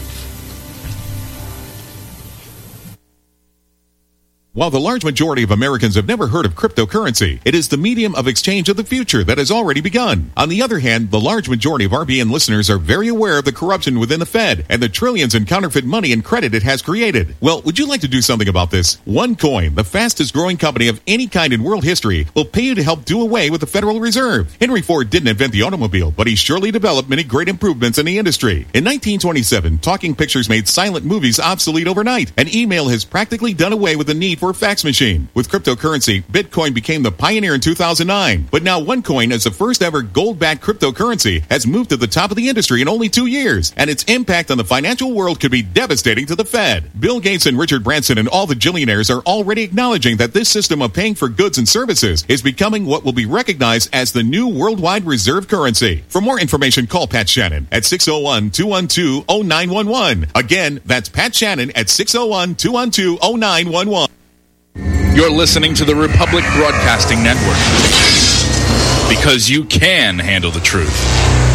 While the large majority of Americans have never heard of cryptocurrency, it is the medium of exchange of the future that has already begun. On the other hand, the large majority of R B N listeners are very aware of the corruption within the Fed and the trillions in counterfeit money and credit it has created. Well, would you like to do something about this? OneCoin, the fastest growing company of any kind in world history, will pay you to help do away with the Federal Reserve. Henry Ford didn't invent the automobile, but he surely developed many great improvements in the industry. In nineteen twenty-seven, talking pictures made silent movies obsolete overnight, and email has practically done away with the need for for a fax machine. With cryptocurrency, Bitcoin became the pioneer in two thousand nine. But now OneCoin, as the first ever gold-backed cryptocurrency, has moved to the top of the industry in only two years, and its impact on the financial world could be devastating to the Fed. Bill Gates and Richard Branson and all the Jillionaires are already acknowledging that this system of paying for goods and services is becoming what will be recognized as the new worldwide reserve currency. For more information, call Pat Shannon at six oh one, two one two, oh nine one one. Again, that's Pat Shannon at six oh one, two one two, oh nine one one.
You're listening to the Republic Broadcasting Network, because you can handle the truth.